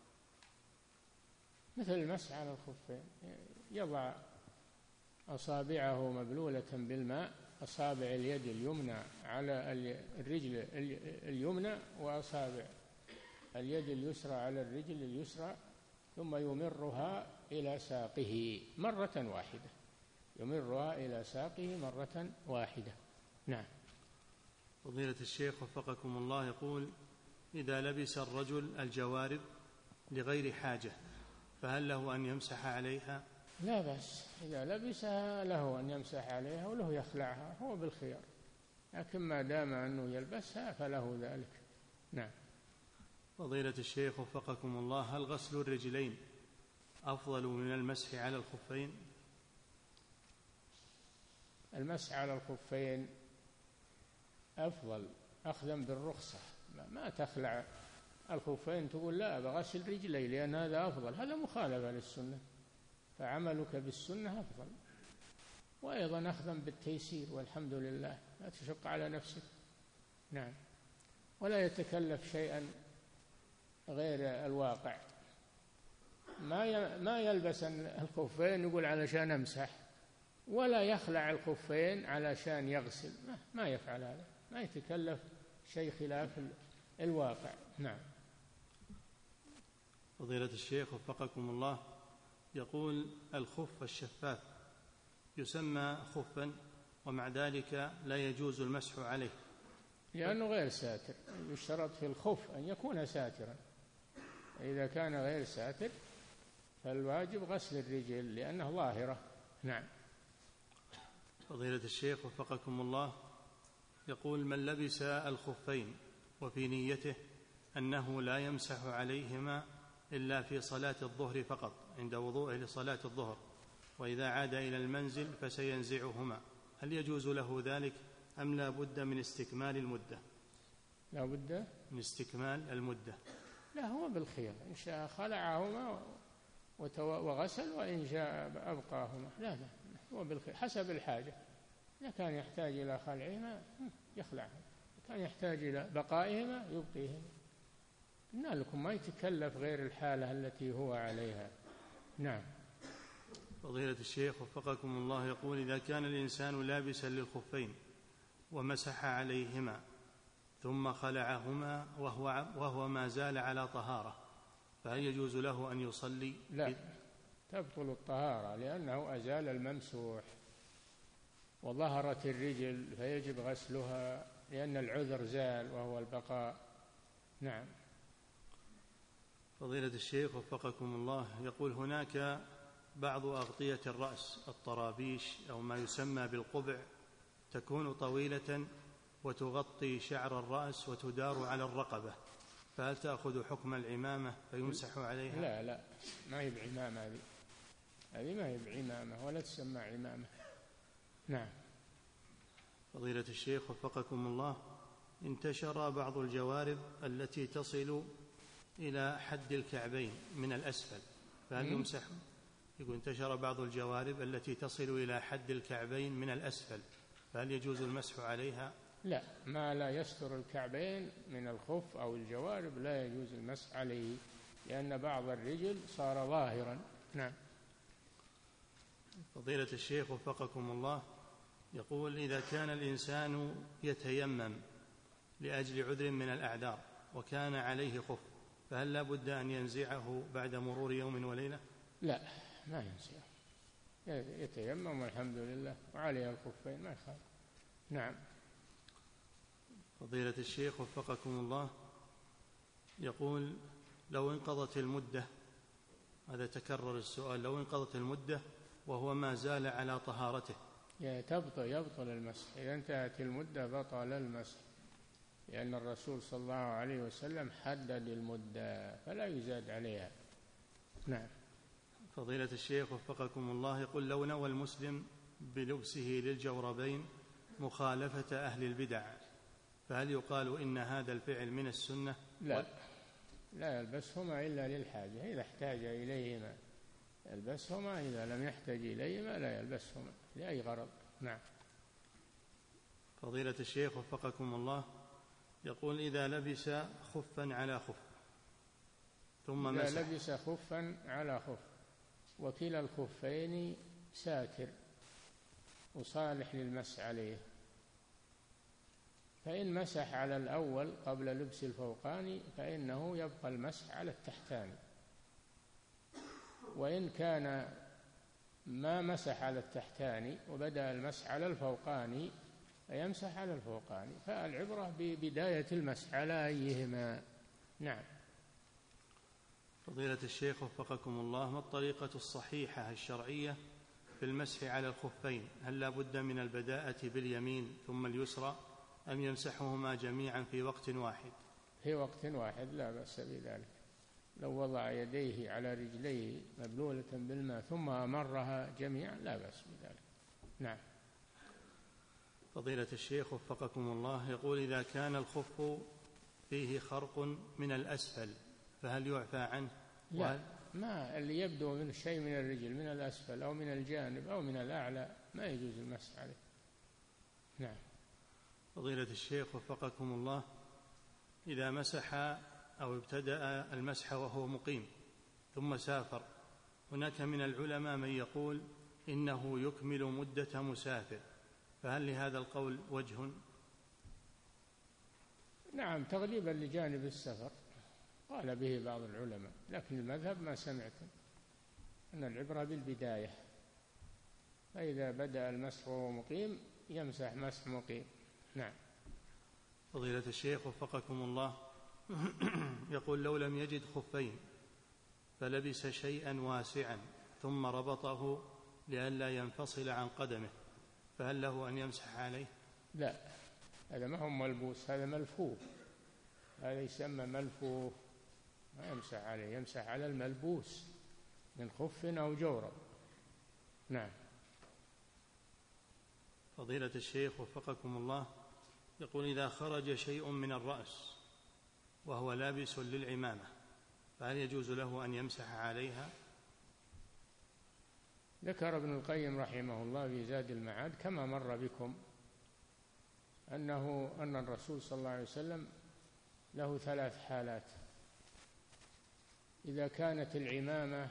مثل المسح على الخفين، يضع أصابعه مبلولة بالماء، أصابع اليد اليمنى على الرجل اليمنى، وأصابع اليد اليسرى على الرجل اليسرى، ثم يمرها إلى ساقه مرة واحدة يمرها إلى ساقه مرة واحدة. نعم. فضيلة الشيخ وفقكم الله، يقول: إذا لبس الرجل الجوارب لغير حاجة فهل له أن يمسح عليها؟ لا بأس، إذا لبسها له أن يمسح عليها وله يخلعها، هو بالخيار، لكن ما دام أنه يلبسها فله ذلك. نعم. فضيلة الشيخ وفقكم الله، هل غسل الرجلين أفضل من المسح على الخفين؟ المسح على الخفين أفضل أخذا بالرخصة، ما تخلع الخفين تقول لا بغسل رجلي لأن هذا أفضل، هذا مخالفة للسنة، فعملك بالسنة أفضل. وأيضا أخذا بالتيسير، والحمد لله، لا تشق على نفسك. نعم. ولا يتكلف شيئا غير الواقع، ما ما يلبس الخفين يقول علشان أمسح، ولا يخلع الخفين علشان يغسل، ما, ما يفعل هذا، ما يتكلف شيء خلاف الواقع. نعم. فضيلة الشيخ وفقكم الله، يقول الخف الشفاف يسمى خفا ومع ذلك لا يجوز المسح عليه لأنه غير ساتر. يشترط في الخف أن يكون ساترا، إذا كان غير ساتر فالواجب غسل الرجل لأنه ظاهرة. نعم. فضيلة الشيخ وفقكم الله، يقول من لبس الخفين وفي نيته أنه لا يمسح عليهما إلا في صلاة الظهر فقط عند وضوءه لصلاة الظهر، وإذا عاد إلى المنزل فسينزعهما، هل يجوز له ذلك أم لا بد من استكمال المدة؟ لا بد من استكمال المدة. لا، هو بالخير، إن شاء خلعهما وغسل، وإن شاء أبقاهما. لا لا، هو بالخير حسب الحاجة. إذا كان يحتاج إلى خلعهما يخلعهما، كان يحتاج إلى بقائهما يبقيهما. قلنا لكم ما يتكلف غير الحالة التي هو عليها. نعم. فضيلة الشيخ وفقكم الله، يقول إذا كان الإنسان لابسا للخفين ومسح عليهما ثم خلعهما وهو, وهو ما زال على طهارة، فهل يجوز له أن يصلي؟ لا، تبطل الطهارة لأنه أزال الممسوح وظهرت الرجل فيجب غسلها لأن العذر زال وهو البقاء. نعم. فضيلة الشيخ وفقكم الله، يقول هناك بعض أغطية الرأس الطرابيش أو ما يسمى بالقبع تكون طويلة وتغطي شعر الرأس وتدار على الرقبة، فهل تأخذ حكم العمامة فيمسح عليها؟ لا لا، ما هي بعمامة هذه، هذه ما هي بعمامة ولا تسمى عمامة. نعم. فضيلة الشيخ وفقكم الله، انتشر بعض الجوارب التي تصل إلى حد الكعبين من الأسفل، فهل يمسح؟ يقول انتشر بعض الجوارب التي تصل إلى حد الكعبين من الأسفل، فهل يجوز المسح عليها؟ لا، ما لا يستر الكعبين من الخف أو الجوارب لا يجوز المسح عليه، لأن بعض الرجل صار ظاهرا. نعم. فضيلة الشيخ وفقكم الله، يقول إذا كان الإنسان يتيمم لأجل عذر من الأعذار وكان عليه خف، فهل لا بد أن ينزعه بعد مرور يوم وليلة؟ لا، ما ينزعه، يتيمم والحمد لله وعليه الخفين ما يخالف. نعم. فضيلة الشيخ وفقكم الله، يقول لو انقضت المدة، هذا تكرر السؤال، لو انقضت المدة وهو ما زال على طهارته تبطل يبطل المسح. إذا انتهت المدة بطل المسح، لأن الرسول صلى الله عليه وسلم حدد المدة فلا يزاد عليها. نعم. فضيلة الشيخ وفقكم الله، يقول لو نوى المسلم بلبسه للجوربين مخالفة أهل البدع، فهل يقال إن هذا الفعل من السنة؟ لا، لا يلبسهما إلا للحاجة، إذا احتاج إليهما يلبسهما، إذا لم يحتاج إليهما لا يلبسهما لأي غرض. نعم. فضيلة الشيخ وفقكم الله، يقول إذا لبس خفا على خف ثم إذا مسح، لبس خفا على خف وكلا الخفين ساتر وصالح للمسح عليه، فإن مسح على الأول قبل لبس الفوقاني فإنه يبقى المسح على التحتاني، وإن كان ما مسح على التحتاني وبدأ المسح على الفوقاني فيمسح على الفوقاني، فالعبرة ببداية المسح على أيهما. نعم. فضيلة الشيخ وفقكم الله، ما الطريقة الصحيحة الشرعية في المسح على الخفين؟ هل لا بد من البداءة باليمين ثم اليسرى أم يمسحهما جميعا في وقت واحد؟ في وقت واحد لا بأس بذلك، لو وضع يديه على رجليه مبلولة بالماء ثم أمرها جميعا لا بأس بذلك. نعم. فضيلة الشيخ وفقكم الله، يقول إذا كان الخف فيه خرق من الأسفل فهل يعفى عنه؟ لا، ما اللي يبدو من شيء من الرجل من الأسفل أو من الجانب أو من الأعلى ما يجوز المسح عليه. نعم. فضيلة الشيخ وفقكم الله، إذا مسح أو ابتدأ المسح وهو مقيم ثم سافر، هناك من العلماء من يقول إنه يكمل مدة مسافر، فهل لهذا القول وجه؟ نعم، تغليبا لجانب السفر، قال به بعض العلماء، لكن المذهب ما سمعت أن العبرة بالبداية، فإذا بدأ المسح وهو مقيم يمسح مسح مقيم. نعم. فضيلة الشيخ وفقكم الله، يقول: لو لم يجد خفين فلبس شيئا واسعا ثم ربطه لئلا ينفصل عن قدمه، فهل له أن يمسح عليه؟ لا، هذا ما هو ملبوس، هذا ملفوف، هذا يسمى ملفوف، ما يمسح عليه، يمسح على الملبوس من خف أو جورب. نعم. فضيلة الشيخ وفقكم الله، يقول: إذا خرج شيء من الرأس وهو لابس للعمامة فهل يجوز له أن يمسح عليها؟ ذكر ابن القيم رحمه الله في زاد المعاد كما مر بكم أنه أن الرسول صلى الله عليه وسلم له ثلاث حالات: إذا كانت العمامة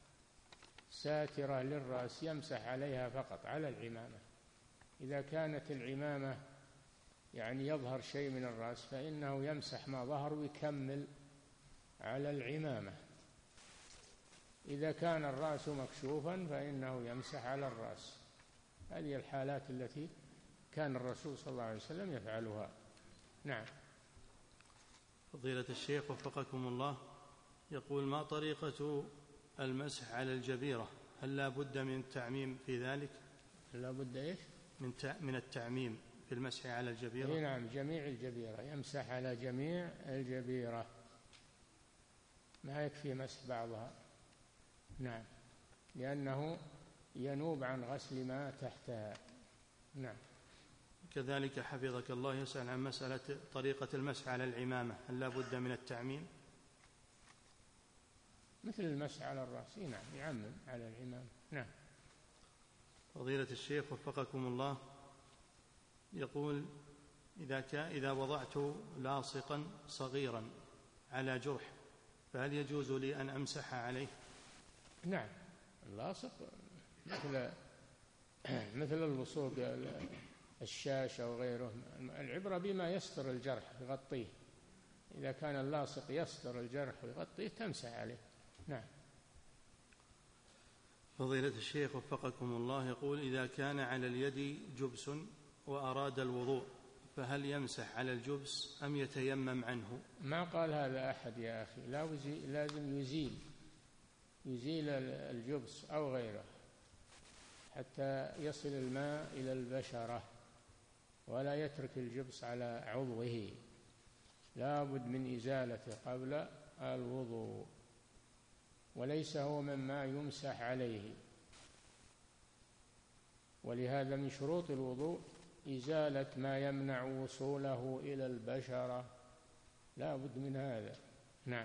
ساترة للرأس يمسح عليها فقط على العمامة، إذا كانت العمامة يعني يظهر شيء من الرأس فإنه يمسح ما ظهر ويكمل على العمامة، إذا كان الرأس مكشوفا فإنه يمسح على الرأس. هذه الحالات التي كان الرسول صلى الله عليه وسلم يفعلها. نعم. فضيلة الشيخ وفقكم الله، يقول: ما طريقة المسح على الجبيرة؟ هل لا بد من التعميم في ذلك؟ لا بد إيش؟ من من التعميم في المسح على الجبيرة؟ إيه نعم، جميع الجبيرة، يمسح على جميع الجبيرة، ما يكفي مسح بعضها. نعم، لأنه ينوب عن غسل ما تحتها. نعم. كذلك حفظك الله يسأل عن مسألة طريقة المسح على العمامة، هل لا بد من التعميم؟ مثل المسح على الرأس. نعم، يعمم على العمامة. نعم. فضيلة الشيخ وفقكم الله، يقول: إذا كان إذا وضعت لاصقا صغيرا على جرح فهل يجوز لي أن أمسح عليه؟ نعم، اللاصق مثل مثل اللصوق الشاش أو غيره، العبرة بما يستر الجرح يغطيه، إذا كان اللاصق يستر الجرح ويغطيه تمسح عليه. نعم. فضيلة الشيخ وفقكم الله، يقول: إذا كان على اليد جبس وأراد الوضوء فهل يمسح على الجبس أم يتيمم عنه؟ ما قال هذا أحد يا أخي، لازم يزيل يزيل الجبس أو غيره حتى يصل الماء إلى البشرة، ولا يترك الجبس على عضوه، لا بد من إزالته قبل الوضوء، وليس هو مما يمسح عليه. ولهذا من شروط الوضوء إزالة ما يمنع وصوله إلى البشرة، لا بد من هذا. نعم.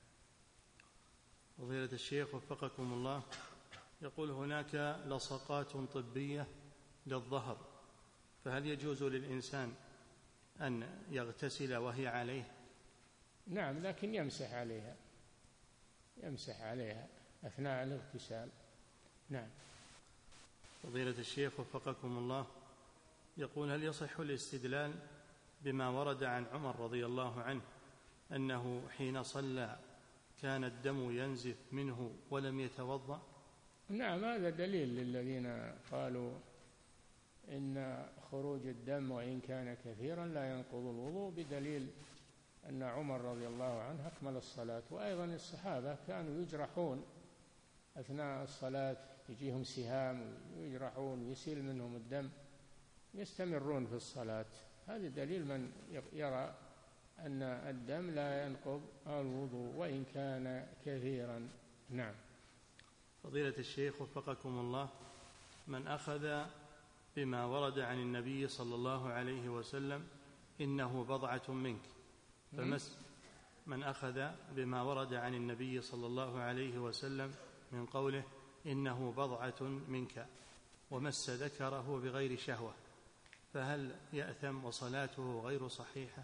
فضيلة الشيخ وفقكم الله، يقول: هناك لصقات طبية للظهر، فهل يجوز للإنسان أن يغتسل وهي عليه؟ نعم، لكن يمسح عليها يمسح عليها أثناء الاغتسال. نعم. فضيلة الشيخ وفقكم الله، يقول: هل يصح الاستدلال بما ورد عن عمر رضي الله عنه أنه حين صلى كان الدم ينزف منه ولم يتوضأ؟ نعم، هذا دليل للذين قالوا إن خروج الدم وإن كان كثيرا لا ينقض الوضوء، بدليل أن عمر رضي الله عنه أكمل الصلاة. وأيضا الصحابة كانوا يجرحون أثناء الصلاة، يجيهم سهام ويجرحون ويسيل منهم الدم، يستمرون في الصلاة. هذا دليل من يرى أن الدم لا ينقض الوضوء وإن كان كثيرا. نعم. فضيلة الشيخ وفقكم الله، من أخذ بما ورد عن النبي صلى الله عليه وسلم إنه بضعة منك، فمس من أخذ بما ورد عن النبي صلى الله عليه وسلم من قوله إنه بضعة منك ومس ذكره بغير شهوة، فهل يأثم وصلاته غير صحيحة؟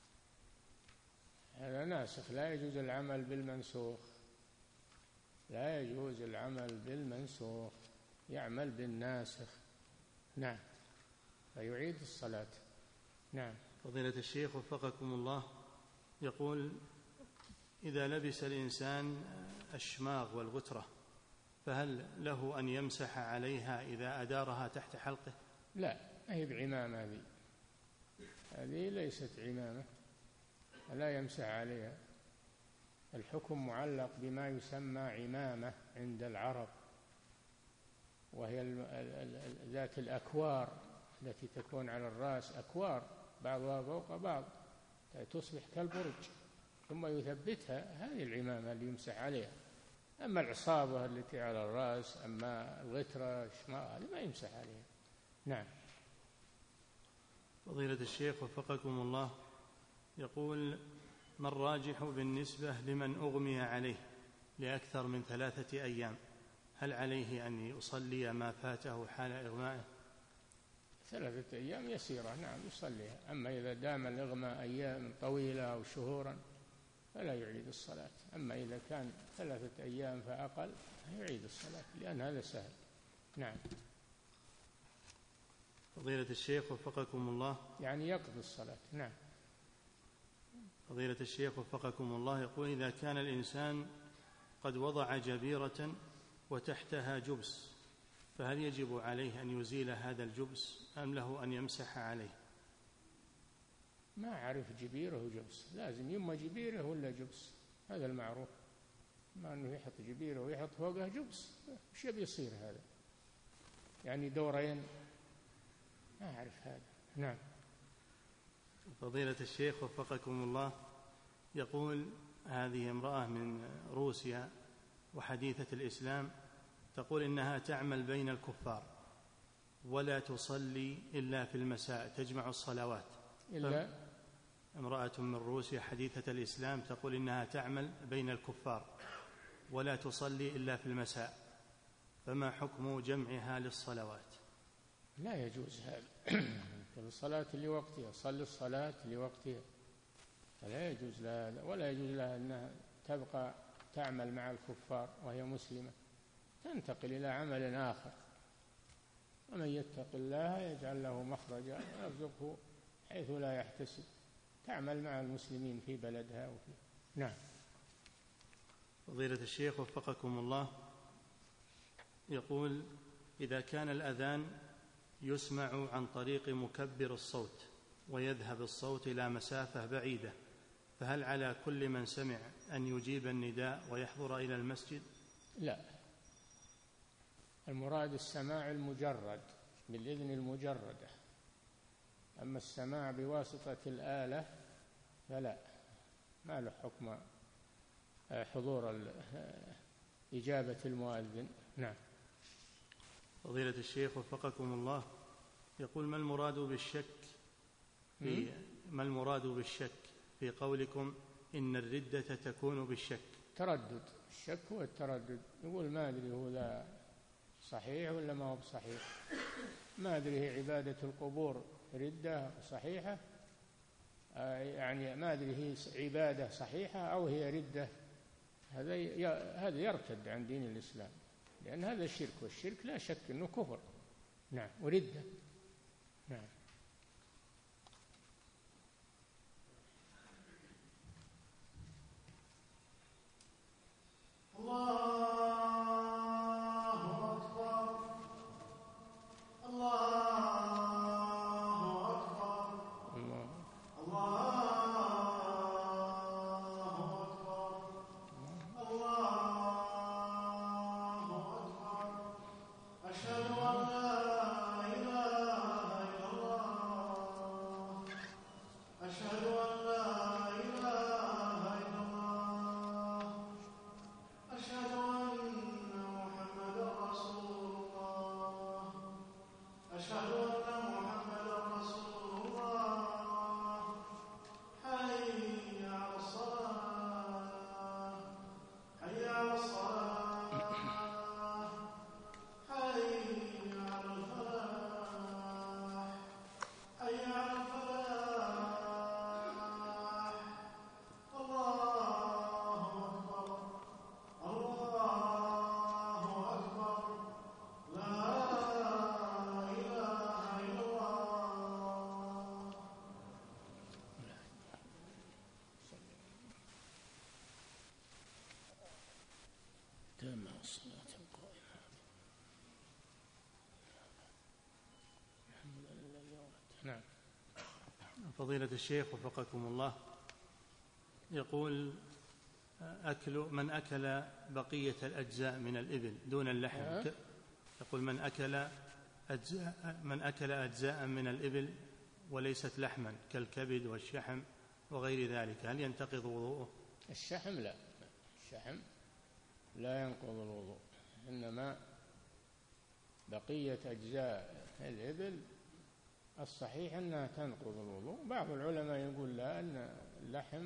هذا ناسخ، لا يجوز العمل بالمنسوخ، لا يجوز العمل بالمنسوخ، يعمل بالناسخ. نعم، فيعيد الصلاة. نعم. فضيلة الشيخ وفقكم الله، يقول: إذا لبس الإنسان الشماغ والغترة فهل له أن يمسح عليها إذا أدارها تحت حلقه؟ لا، هي بعمامة هذه، هذه ليست عمامة، لا يمسح عليها. الحكم معلق بما يسمى عمامة عند العرب، وهي ذات الأكوار التي تكون على الرأس، أكوار بعضها فوق بعض تصبح كالبرج ثم يثبتها، هذه العمامة اللي يمسح عليها. أما العصابة التي على الرأس، أما الغترة هذه ما يمسح عليها. نعم. فضيلة الشيخ وفقكم الله، يقول: ما الراجح بالنسبة لمن أغمي عليه لأكثر من ثلاثة أيام؟ هل عليه أن يصلي ما فاته حال إغمائه؟ ثلاثة أيام يسيرة، نعم يصليها. أما إذا دام الإغماء أيام طويلة أو شهورا فلا يعيد الصلاة. أما إذا كان ثلاثة أيام فأقل يعيد الصلاة، لأن هذا سهل. نعم. فضيلة الشيخ وفقكم الله، يعني يقضي الصلاة. نعم. فضيلة الشيخ وفقكم الله، يقول: إذا كان الإنسان قد وضع جبيرة وتحتها جبس فهل يجب عليه أن يزيل هذا الجبس أم له أن يمسح عليه؟ ما أعرف جبيرة وجبس، لازم يما جبيرة ولا جبس، هذا المعروف. ما أنه يحط جبيرة ويحط فوقها جبس، وش يبي يصير هذا؟ يعني دورين، ما أعرف هذا. نعم. فضيلة الشيخ وفقكم الله، يقول: هذه امرأة من روسيا وحديثة الإسلام، تقول إنها تعمل بين الكفار ولا تصلي إلا في المساء، تجمع الصلوات إلا. امرأة من روسيا حديثة الإسلام تقول إنها تعمل بين الكفار ولا تصلي إلا في المساء، فما حكم جمعها للصلوات؟ لا يجوز هذا. الصلاة لوقتها، صلي الصلاة لوقتها، فلا يجوز لها، ولا يجوز لها أنها تبقى تعمل مع الكفار وهي مسلمة، تنتقل إلى عمل آخر. ومن يتق الله يجعل له مخرجا ويرزقه حيث لا يحتسب، تعمل مع المسلمين في بلدها وفي. نعم. فضيلة الشيخ وفقكم الله، يقول: إذا كان الأذان يسمع عن طريق مكبر الصوت ويذهب الصوت إلى مسافة بعيدة، فهل على كل من سمع أن يجيب النداء ويحضر إلى المسجد؟ لا، المراد السماع المجرد بالإذن المجردة، أما السماع بواسطة الآلة فلا، ما له حكم حضور إجابة المؤذن. نعم. فضيلة الشيخ وفقكم الله، يقول: ما المراد بالشك في ما المراد بالشك في قولكم إن الردة تكون بالشك؟ تردد، الشك هو التردد، يقول ما أدري هو ذا صحيح ولا ما هو بصحيح، ما أدري هي عبادة القبور ردة صحيحة، يعني ما أدري هي عبادة صحيحة أو هي ردة، هذا هذا يرتد عن دين الإسلام، لأن هذا شرك، والشرك لا شك أنه كفر. نعم. وردة. نعم. الصلاة القائمة نعم. فضيلة الشيخ وفقكم الله، يقول أكل من أكل بقية الأجزاء من الإبل دون اللحم أه؟ يقول من أكل أجزاء من أكل أجزاء من الإبل وليست لحما كالكبد والشحم وغير ذلك، هل ينتقض وضوءه؟ الشحم لا، الشحم لا ينقض الوضوء، إنما بقية أجزاء الإبل الصحيح أنها تنقض الوضوء. بعض العلماء يقول لا، أن اللحم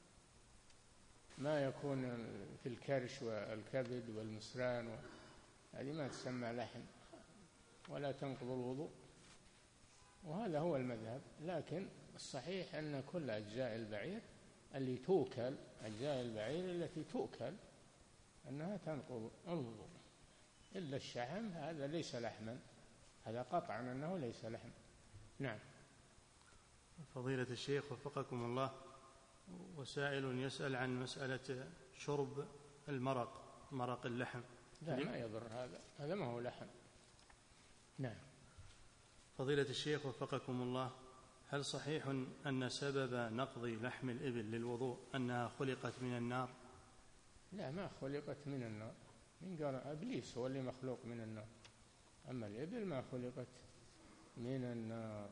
ما يكون في الكرش والكبد والمسران هذه ما تسمى لحم ولا تنقض الوضوء، وهذا هو المذهب. لكن الصحيح أن كل أجزاء البعير اللي توكل، أجزاء البعير التي توكل أنها تنقض الوضوء، إلا الشحم هذا ليس لحما، هذا قطعا أنه ليس لحم. نعم. فضيلة الشيخ وفقكم الله، وسائل يسأل عن مسألة شرب المرق، مرق اللحم. لا ما يضر هذا، هذا ما هو لحم. نعم. فضيلة الشيخ وفقكم الله، هل صحيح أن سبب نقض لحم الإبل للوضوء أنها خلقت من النار؟ لا، ما خلقت من النار، من قال إبليس هو اللي مخلوق من النار، أما الإبل ما خلقت من النار،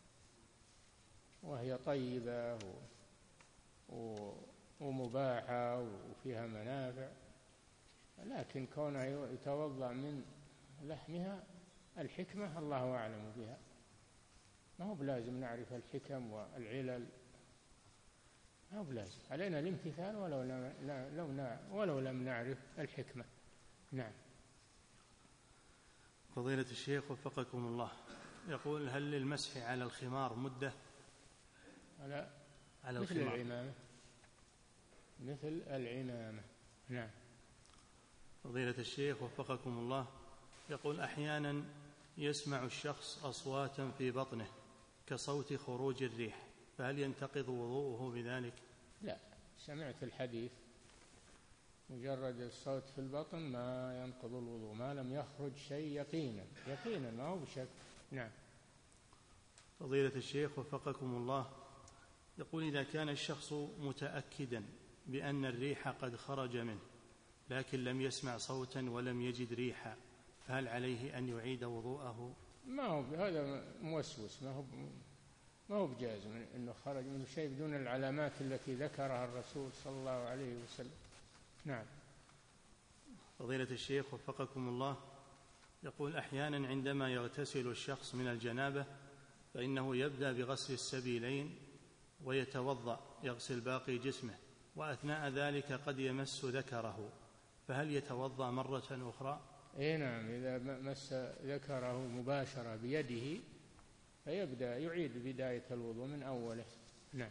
وهي طيبة و... و... ومباحة وفيها منافع، لكن كونه يتوضأ من لحمها الحكمة الله أعلم بها، ما هو بلازم نعرف الحكم والعلل، ما هو بلازم، علينا الامتثال ولو لم, لو ولو لم نعرف الحكمة. نعم. فضيلة الشيخ وفقكم الله، يقول هل للمسح على الخمار مدة؟ على على مثل الخمار. العمامة، مثل العمامة. نعم. فضيلة الشيخ وفقكم الله، يقول أحيانا يسمع الشخص أصواتا في بطنه كصوت خروج الريح، فهل ينتقض وضوءه بذلك؟ لا، سمعت الحديث، مجرد الصوت في البطن ما ينقض الوضوء ما لم يخرج شيء يقينا، يقينا ما هو بشك. نعم. فضيلة الشيخ وفقكم الله، يقول إذا كان الشخص متأكدا بأن الريح قد خرج منه لكن لم يسمع صوتا ولم يجد ريحا، فهل عليه أن يعيد وضوءه؟ ما هو هذا موسوس، ما هو ما هو بجازم أنه خرج منه شيء بدون العلامات التي ذكرها الرسول صلى الله عليه وسلم. نعم. فضيلة الشيخ وفقكم الله، يقول أحيانا عندما يغتسل الشخص من الجنابة فإنه يبدأ بغسل السبيلين ويتوضأ يغسل باقي جسمه، وأثناء ذلك قد يمس ذكره، فهل يتوضأ مرة أخرى؟ إيه نعم، إذا مس ذكره مباشرة بيده فيبدأ يعيد بداية الوضوء من أوله. نعم.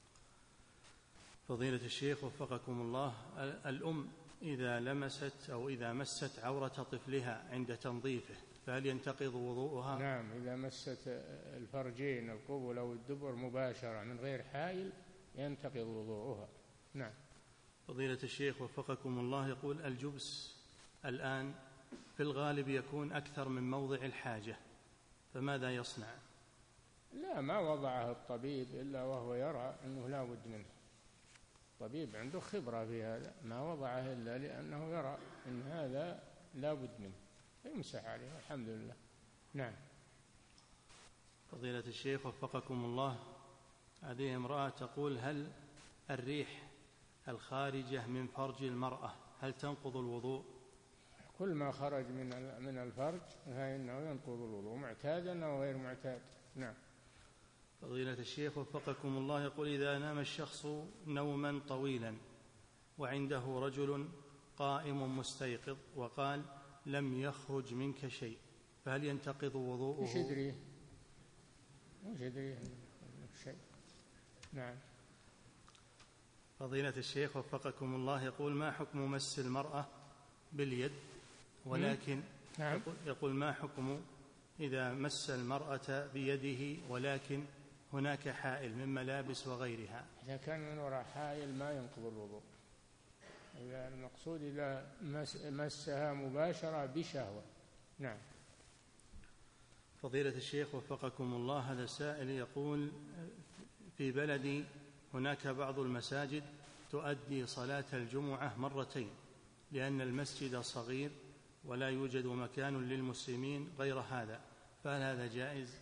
فضيلة الشيخ وفقكم الله، الأم إذا لمست أو إذا مست عورة طفلها عند تنظيفه فهل ينتقض وضوءها؟ نعم، إذا مست الفرجين القبل أو الدبر مباشرة من غير حائل ينتقض وضوءها. نعم. فضيلة الشيخ وفقكم الله، يقول الجبس الآن في الغالب يكون أكثر من موضع الحاجة، فماذا يصنع؟ لا، ما وضعه الطبيب إلا وهو يرى أنه لا بد منه، الطبيب عنده خبرة في هذا، ما وضعه إلا لأنه يرى أن هذا لا بد منه يمسح عليه الحمد لله. نعم. فضيلة الشيخ وفقكم الله، هذه امرأة تقول هل الريح الخارجة من فرج المرأة هل تنقض الوضوء؟ كل ما خرج من من الفرج فإنه ينقض الوضوء، معتادا أو غير معتاد. نعم. فضيلة الشيخ وفقكم الله، يقول إذا نام الشخص نوما طويلا وعنده رجل قائم مستيقظ وقال لم يخرج منك شيء، فهل ينتقض وضوءه؟ وش يدريه؟ وش يدريه شيء؟ نعم. فضيلة الشيخ وفقكم الله، يقول ما حكم مس المرأة باليد ولكن نعم. يقول, يقول ما حكم إذا مس المرأة بيده ولكن هناك حائل من ملابس وغيرها؟ إذا كان من وراء حائل ما ينقض الوضوء، إذا المقصود إذا مسها مباشرة بشهوة. نعم. فضيلة الشيخ وفقكم الله، هذا السائل يقول: في بلدي هناك بعض المساجد تؤدي صلاة الجمعة مرتين لأن المسجد صغير ولا يوجد مكان للمسلمين غير هذا، فهل هذا جائز؟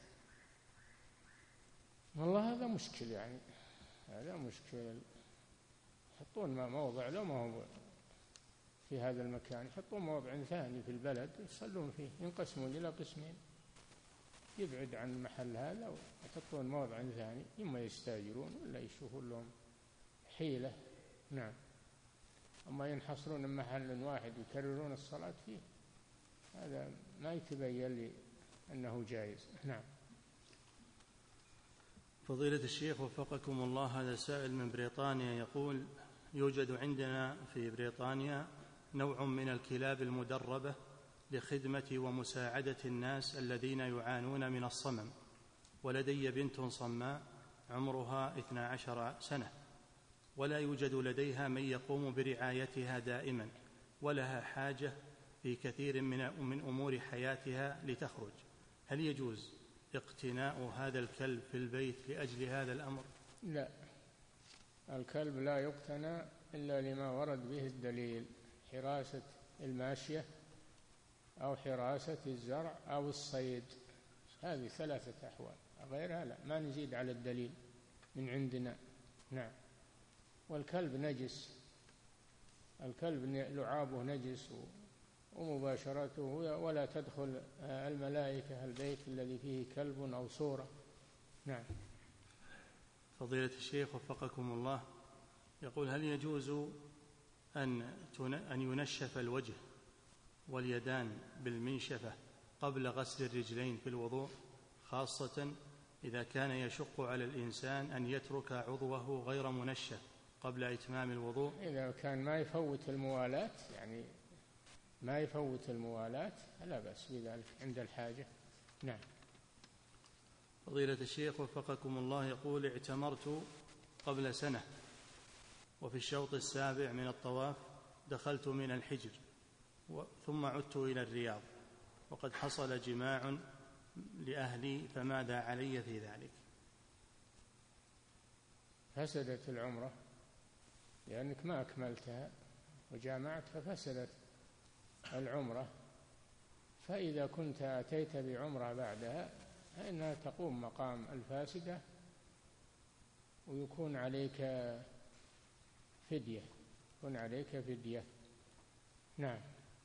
والله هذا مشكل، يعني هذا مشكل. يحطون موضع لو ما هو في هذا المكان، يحطون موضع ثاني في البلد يصلون فيه، ينقسمون إلى قسمين، يبعد عن المحل هذا ويحطون موضع ثاني، إما يستاجرون ولا يشوفون لهم حيلة. نعم. أما ينحصرون محل واحد ويكررون الصلاة فيه، هذا ما يتبين لي أنه جائز. نعم. فضيلة الشيخ وفقكم الله، هذا سائل من بريطانيا يقول: يوجد عندنا في بريطانيا نوع من الكلاب المدربة لخدمة ومساعدة الناس الذين يعانون من الصمم، ولدي بنت صماء عمرها اثنا عشر سنة، ولا يوجد لديها من يقوم برعايتها دائما، ولها حاجة في كثير من من أمور حياتها لتخرج، هل يجوز اقتناء هذا الكلب في البيت لأجل هذا الأمر؟ لا، الكلب لا يقتنى إلا لما ورد به الدليل: حراسة الماشية أو حراسة الزرع أو الصيد، هذه ثلاثة أحوال، غيرها لا، ما نزيد على الدليل من عندنا. نعم. والكلب نجس، الكلب لعابه نجس ومباشرته، ولا تدخل الملائكة البيت الذي فيه كلب أو صورة. نعم. فضيلة الشيخ وفقكم الله، يقول: هل يجوز أن أن ينشف الوجه واليدان بالمنشفة قبل غسل الرجلين في الوضوء، خاصة إذا كان يشق على الإنسان أن يترك عضوه غير منشف قبل إتمام الوضوء؟ إذا كان ما يفوت الموالاة، يعني ما يفوت الموالاة لا بأس بذلك عند الحاجة. نعم. فضيلة الشيخ وفقكم الله، يقول: اعتمرت قبل سنة، وفي الشوط السابع من الطواف دخلت من الحجر ثم عدت إلى الرياض، وقد حصل جماع لأهلي، فماذا علي في ذلك؟ فسدت العمرة لأنك ما أكملتها وجامعت، ففسدت العمرة. فإذا كنت أتيت بعمرة بعدها فإنها تقوم مقام الفاسدة ويكون عليك فدية، يكون عليك فدية. نعم.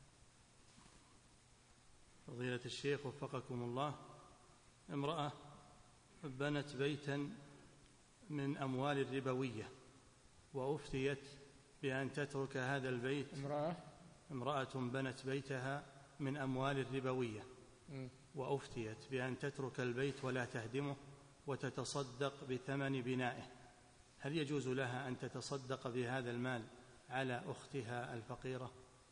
فضيلة الشيخ وفقكم الله، امرأة بنت بيتا من أموال الربوية وأفتيت بأن تترك هذا البيت. امرأة امرأة بنت بيتها من أموال الربوية م. وأفتيت بأن تترك البيت ولا تهدمه وتتصدق بثمن بنائه، هل يجوز لها أن تتصدق بهذا المال على أختها الفقيرة؟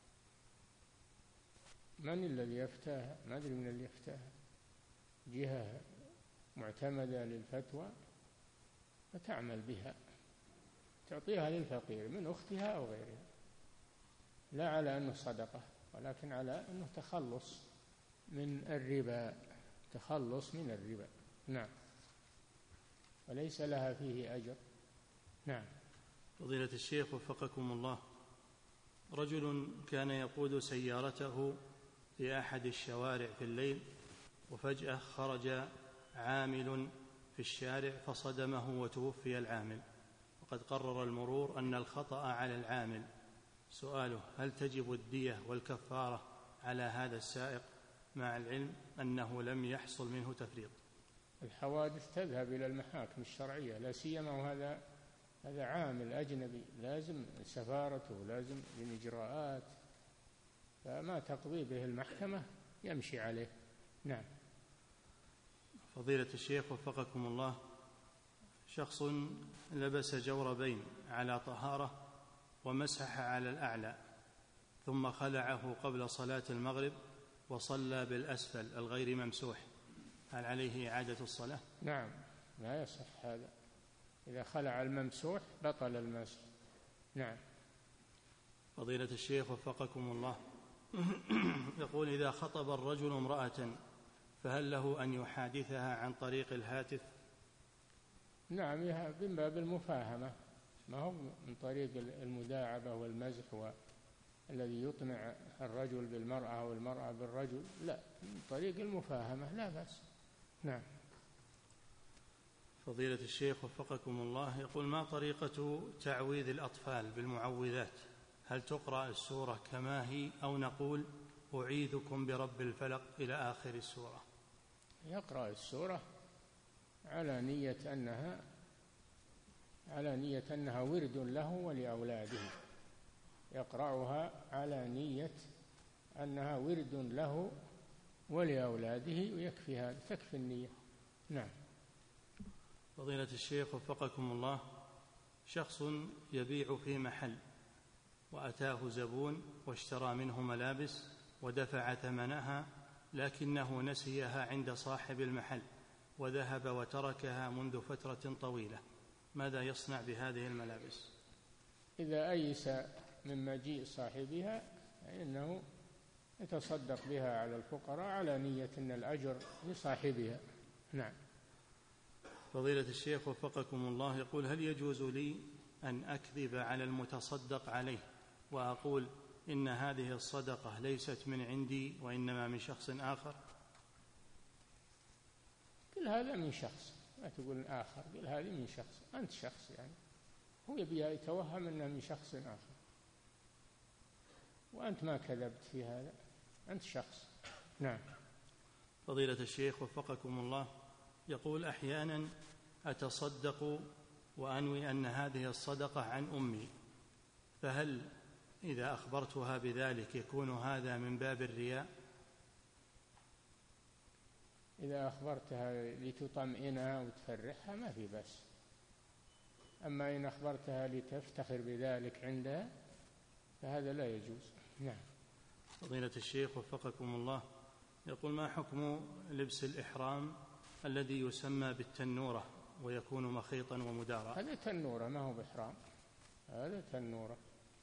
من الذي يفتاها؟ ما أدري من اللي يفتاها، جهة معتمدة للفتوى فتعمل بها، تعطيها للفقير من أختها أو غيرها، لا على أنه صدقة، ولكن على أنه تخلص من الربا، تخلص من الربا. نعم. وليس لها فيه أجر. نعم. فضيلة الشيخ وفقكم الله، رجل كان يقود سيارته في أحد الشوارع في الليل، وفجأة خرج عامل في الشارع فصدمه وتوفي العامل، وقد قرر المرور أن الخطأ على العامل. سؤاله: هل تجب الدية والكفارة على هذا السائق مع العلم أنه لم يحصل منه تفريط؟ الحوادث تذهب إلى المحاكم الشرعية، لا سيما وهذا هذا عامل أجنبي، لازم سفارته، لازم من إجراءات، فما تقضي به المحكمة يمشي عليه. نعم. فضيلة الشيخ وفقكم الله، شخص لبس جوربين على طهارة ومسح على الأعلى ثم خلعه قبل صلاة المغرب وصلى بالأسفل الغير ممسوح، هل عليه إعادة الصلاة؟ نعم، لا يصح هذا، إذا خلع الممسوح بطل المسح. نعم. فضيلة الشيخ وفقكم الله، يقول: إذا خطب الرجل امرأة فهل له أن يحادثها عن طريق الهاتف؟ نعم، من باب المفاهمة، ما هو من طريق المداعبة والمزح الذي يطمع الرجل بالمرأة والمرأة بالرجل، لا، من طريق المفاهمة لا بأس. نعم. فضيلة الشيخ وفقكم الله، يقول: ما طريقة تعويذ الأطفال بالمعوذات؟ هل تقرأ السورة كما هي أو نقول أعيذكم برب الفلق إلى آخر السورة؟ يقرأ السورة على نية أنها على نية أنها ورد له ولأولاده، يقرأها على نية أنها ورد له ولأولاده ويكفي هذا، تكفي النية. نعم. فضيلة الشيخ وفقكم الله، شخص يبيع في محل وأتاه زبون واشترى منه ملابس ودفع ثمنها، لكنه نسيها عند صاحب المحل وذهب وتركها منذ فترة طويلة، ماذا يصنع بهذه الملابس؟ إذا أيس من مجيء صاحبها فإنه يتصدق بها على الفقراء على نية أن الأجر لصاحبها. نعم. فضيلة الشيخ وفقكم الله، يقول: هل يجوز لي أن أكذب على المتصدق عليه وأقول إن هذه الصدقة ليست من عندي وإنما من شخص آخر؟ قل هذا من شخص، لا تقول آخر، قل هذه من شخص، أنت شخص، يعني هو يبي يتوهم أنها من شخص آخر وأنت ما كذبت في هذا، أنت شخص. نعم. فضيلة الشيخ وفقكم الله، يقول: أحيانا أتصدق وأنوي أن هذه الصدقة عن أمي، فهل إذا أخبرتها بذلك يكون هذا من باب الرياء؟ إذا أخبرتها لتطمئنها وتفرحها ما في بأس، أما إن أخبرتها لتفتخر بذلك عندها فهذا لا يجوز. نعم. فضيلة الشيخ وفقكم الله، يقول: ما حكم لبس الإحرام الذي يسمى بالتنورة ويكون مخيطا ومدارا؟ هذا تنورة ما هو بإحرام، هذا تنورة،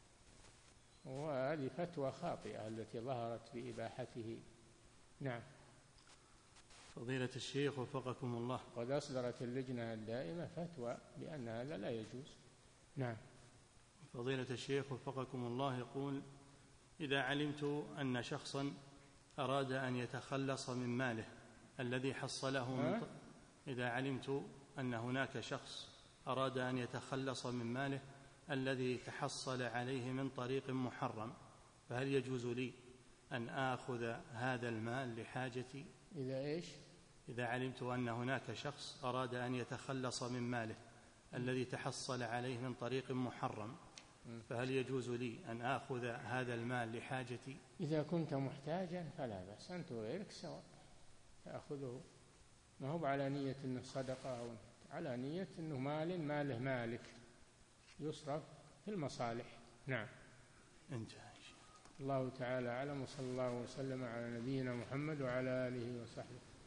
وهذه فتوى خاطئة التي ظهرت بإباحته. نعم. فضيلة الشيخ وفقكم الله، قد أصدرت اللجنة الدائمة فتوى بأن هذا لا يجوز. نعم. فضيلة الشيخ وفقكم الله، يقول: إذا علمت أن شخصا أراد أن يتخلص من ماله الذي حصله من ط... إذا علمت أن هناك شخص أراد أن يتخلص من ماله الذي تحصل عليه من طريق محرم، فهل يجوز لي أن آخذ هذا المال لحاجتي؟ إذا إيش؟ إذا علمت أن هناك شخص أراد أن يتخلص من ماله الذي تحصل عليه من طريق محرم، فهل يجوز لي أن آخذ هذا المال لحاجتي؟ إذا كنت محتاجا فلا بأس، أنت وغيرك سواء، تأخذه، ما هو على نية أنه صدقة أو على نية أنه مال ماله مالك يصرف في المصالح. نعم. انتهى. الله تعالى أعلم، وصلى الله وسلم على نبينا محمد وعلى آله وصحبه.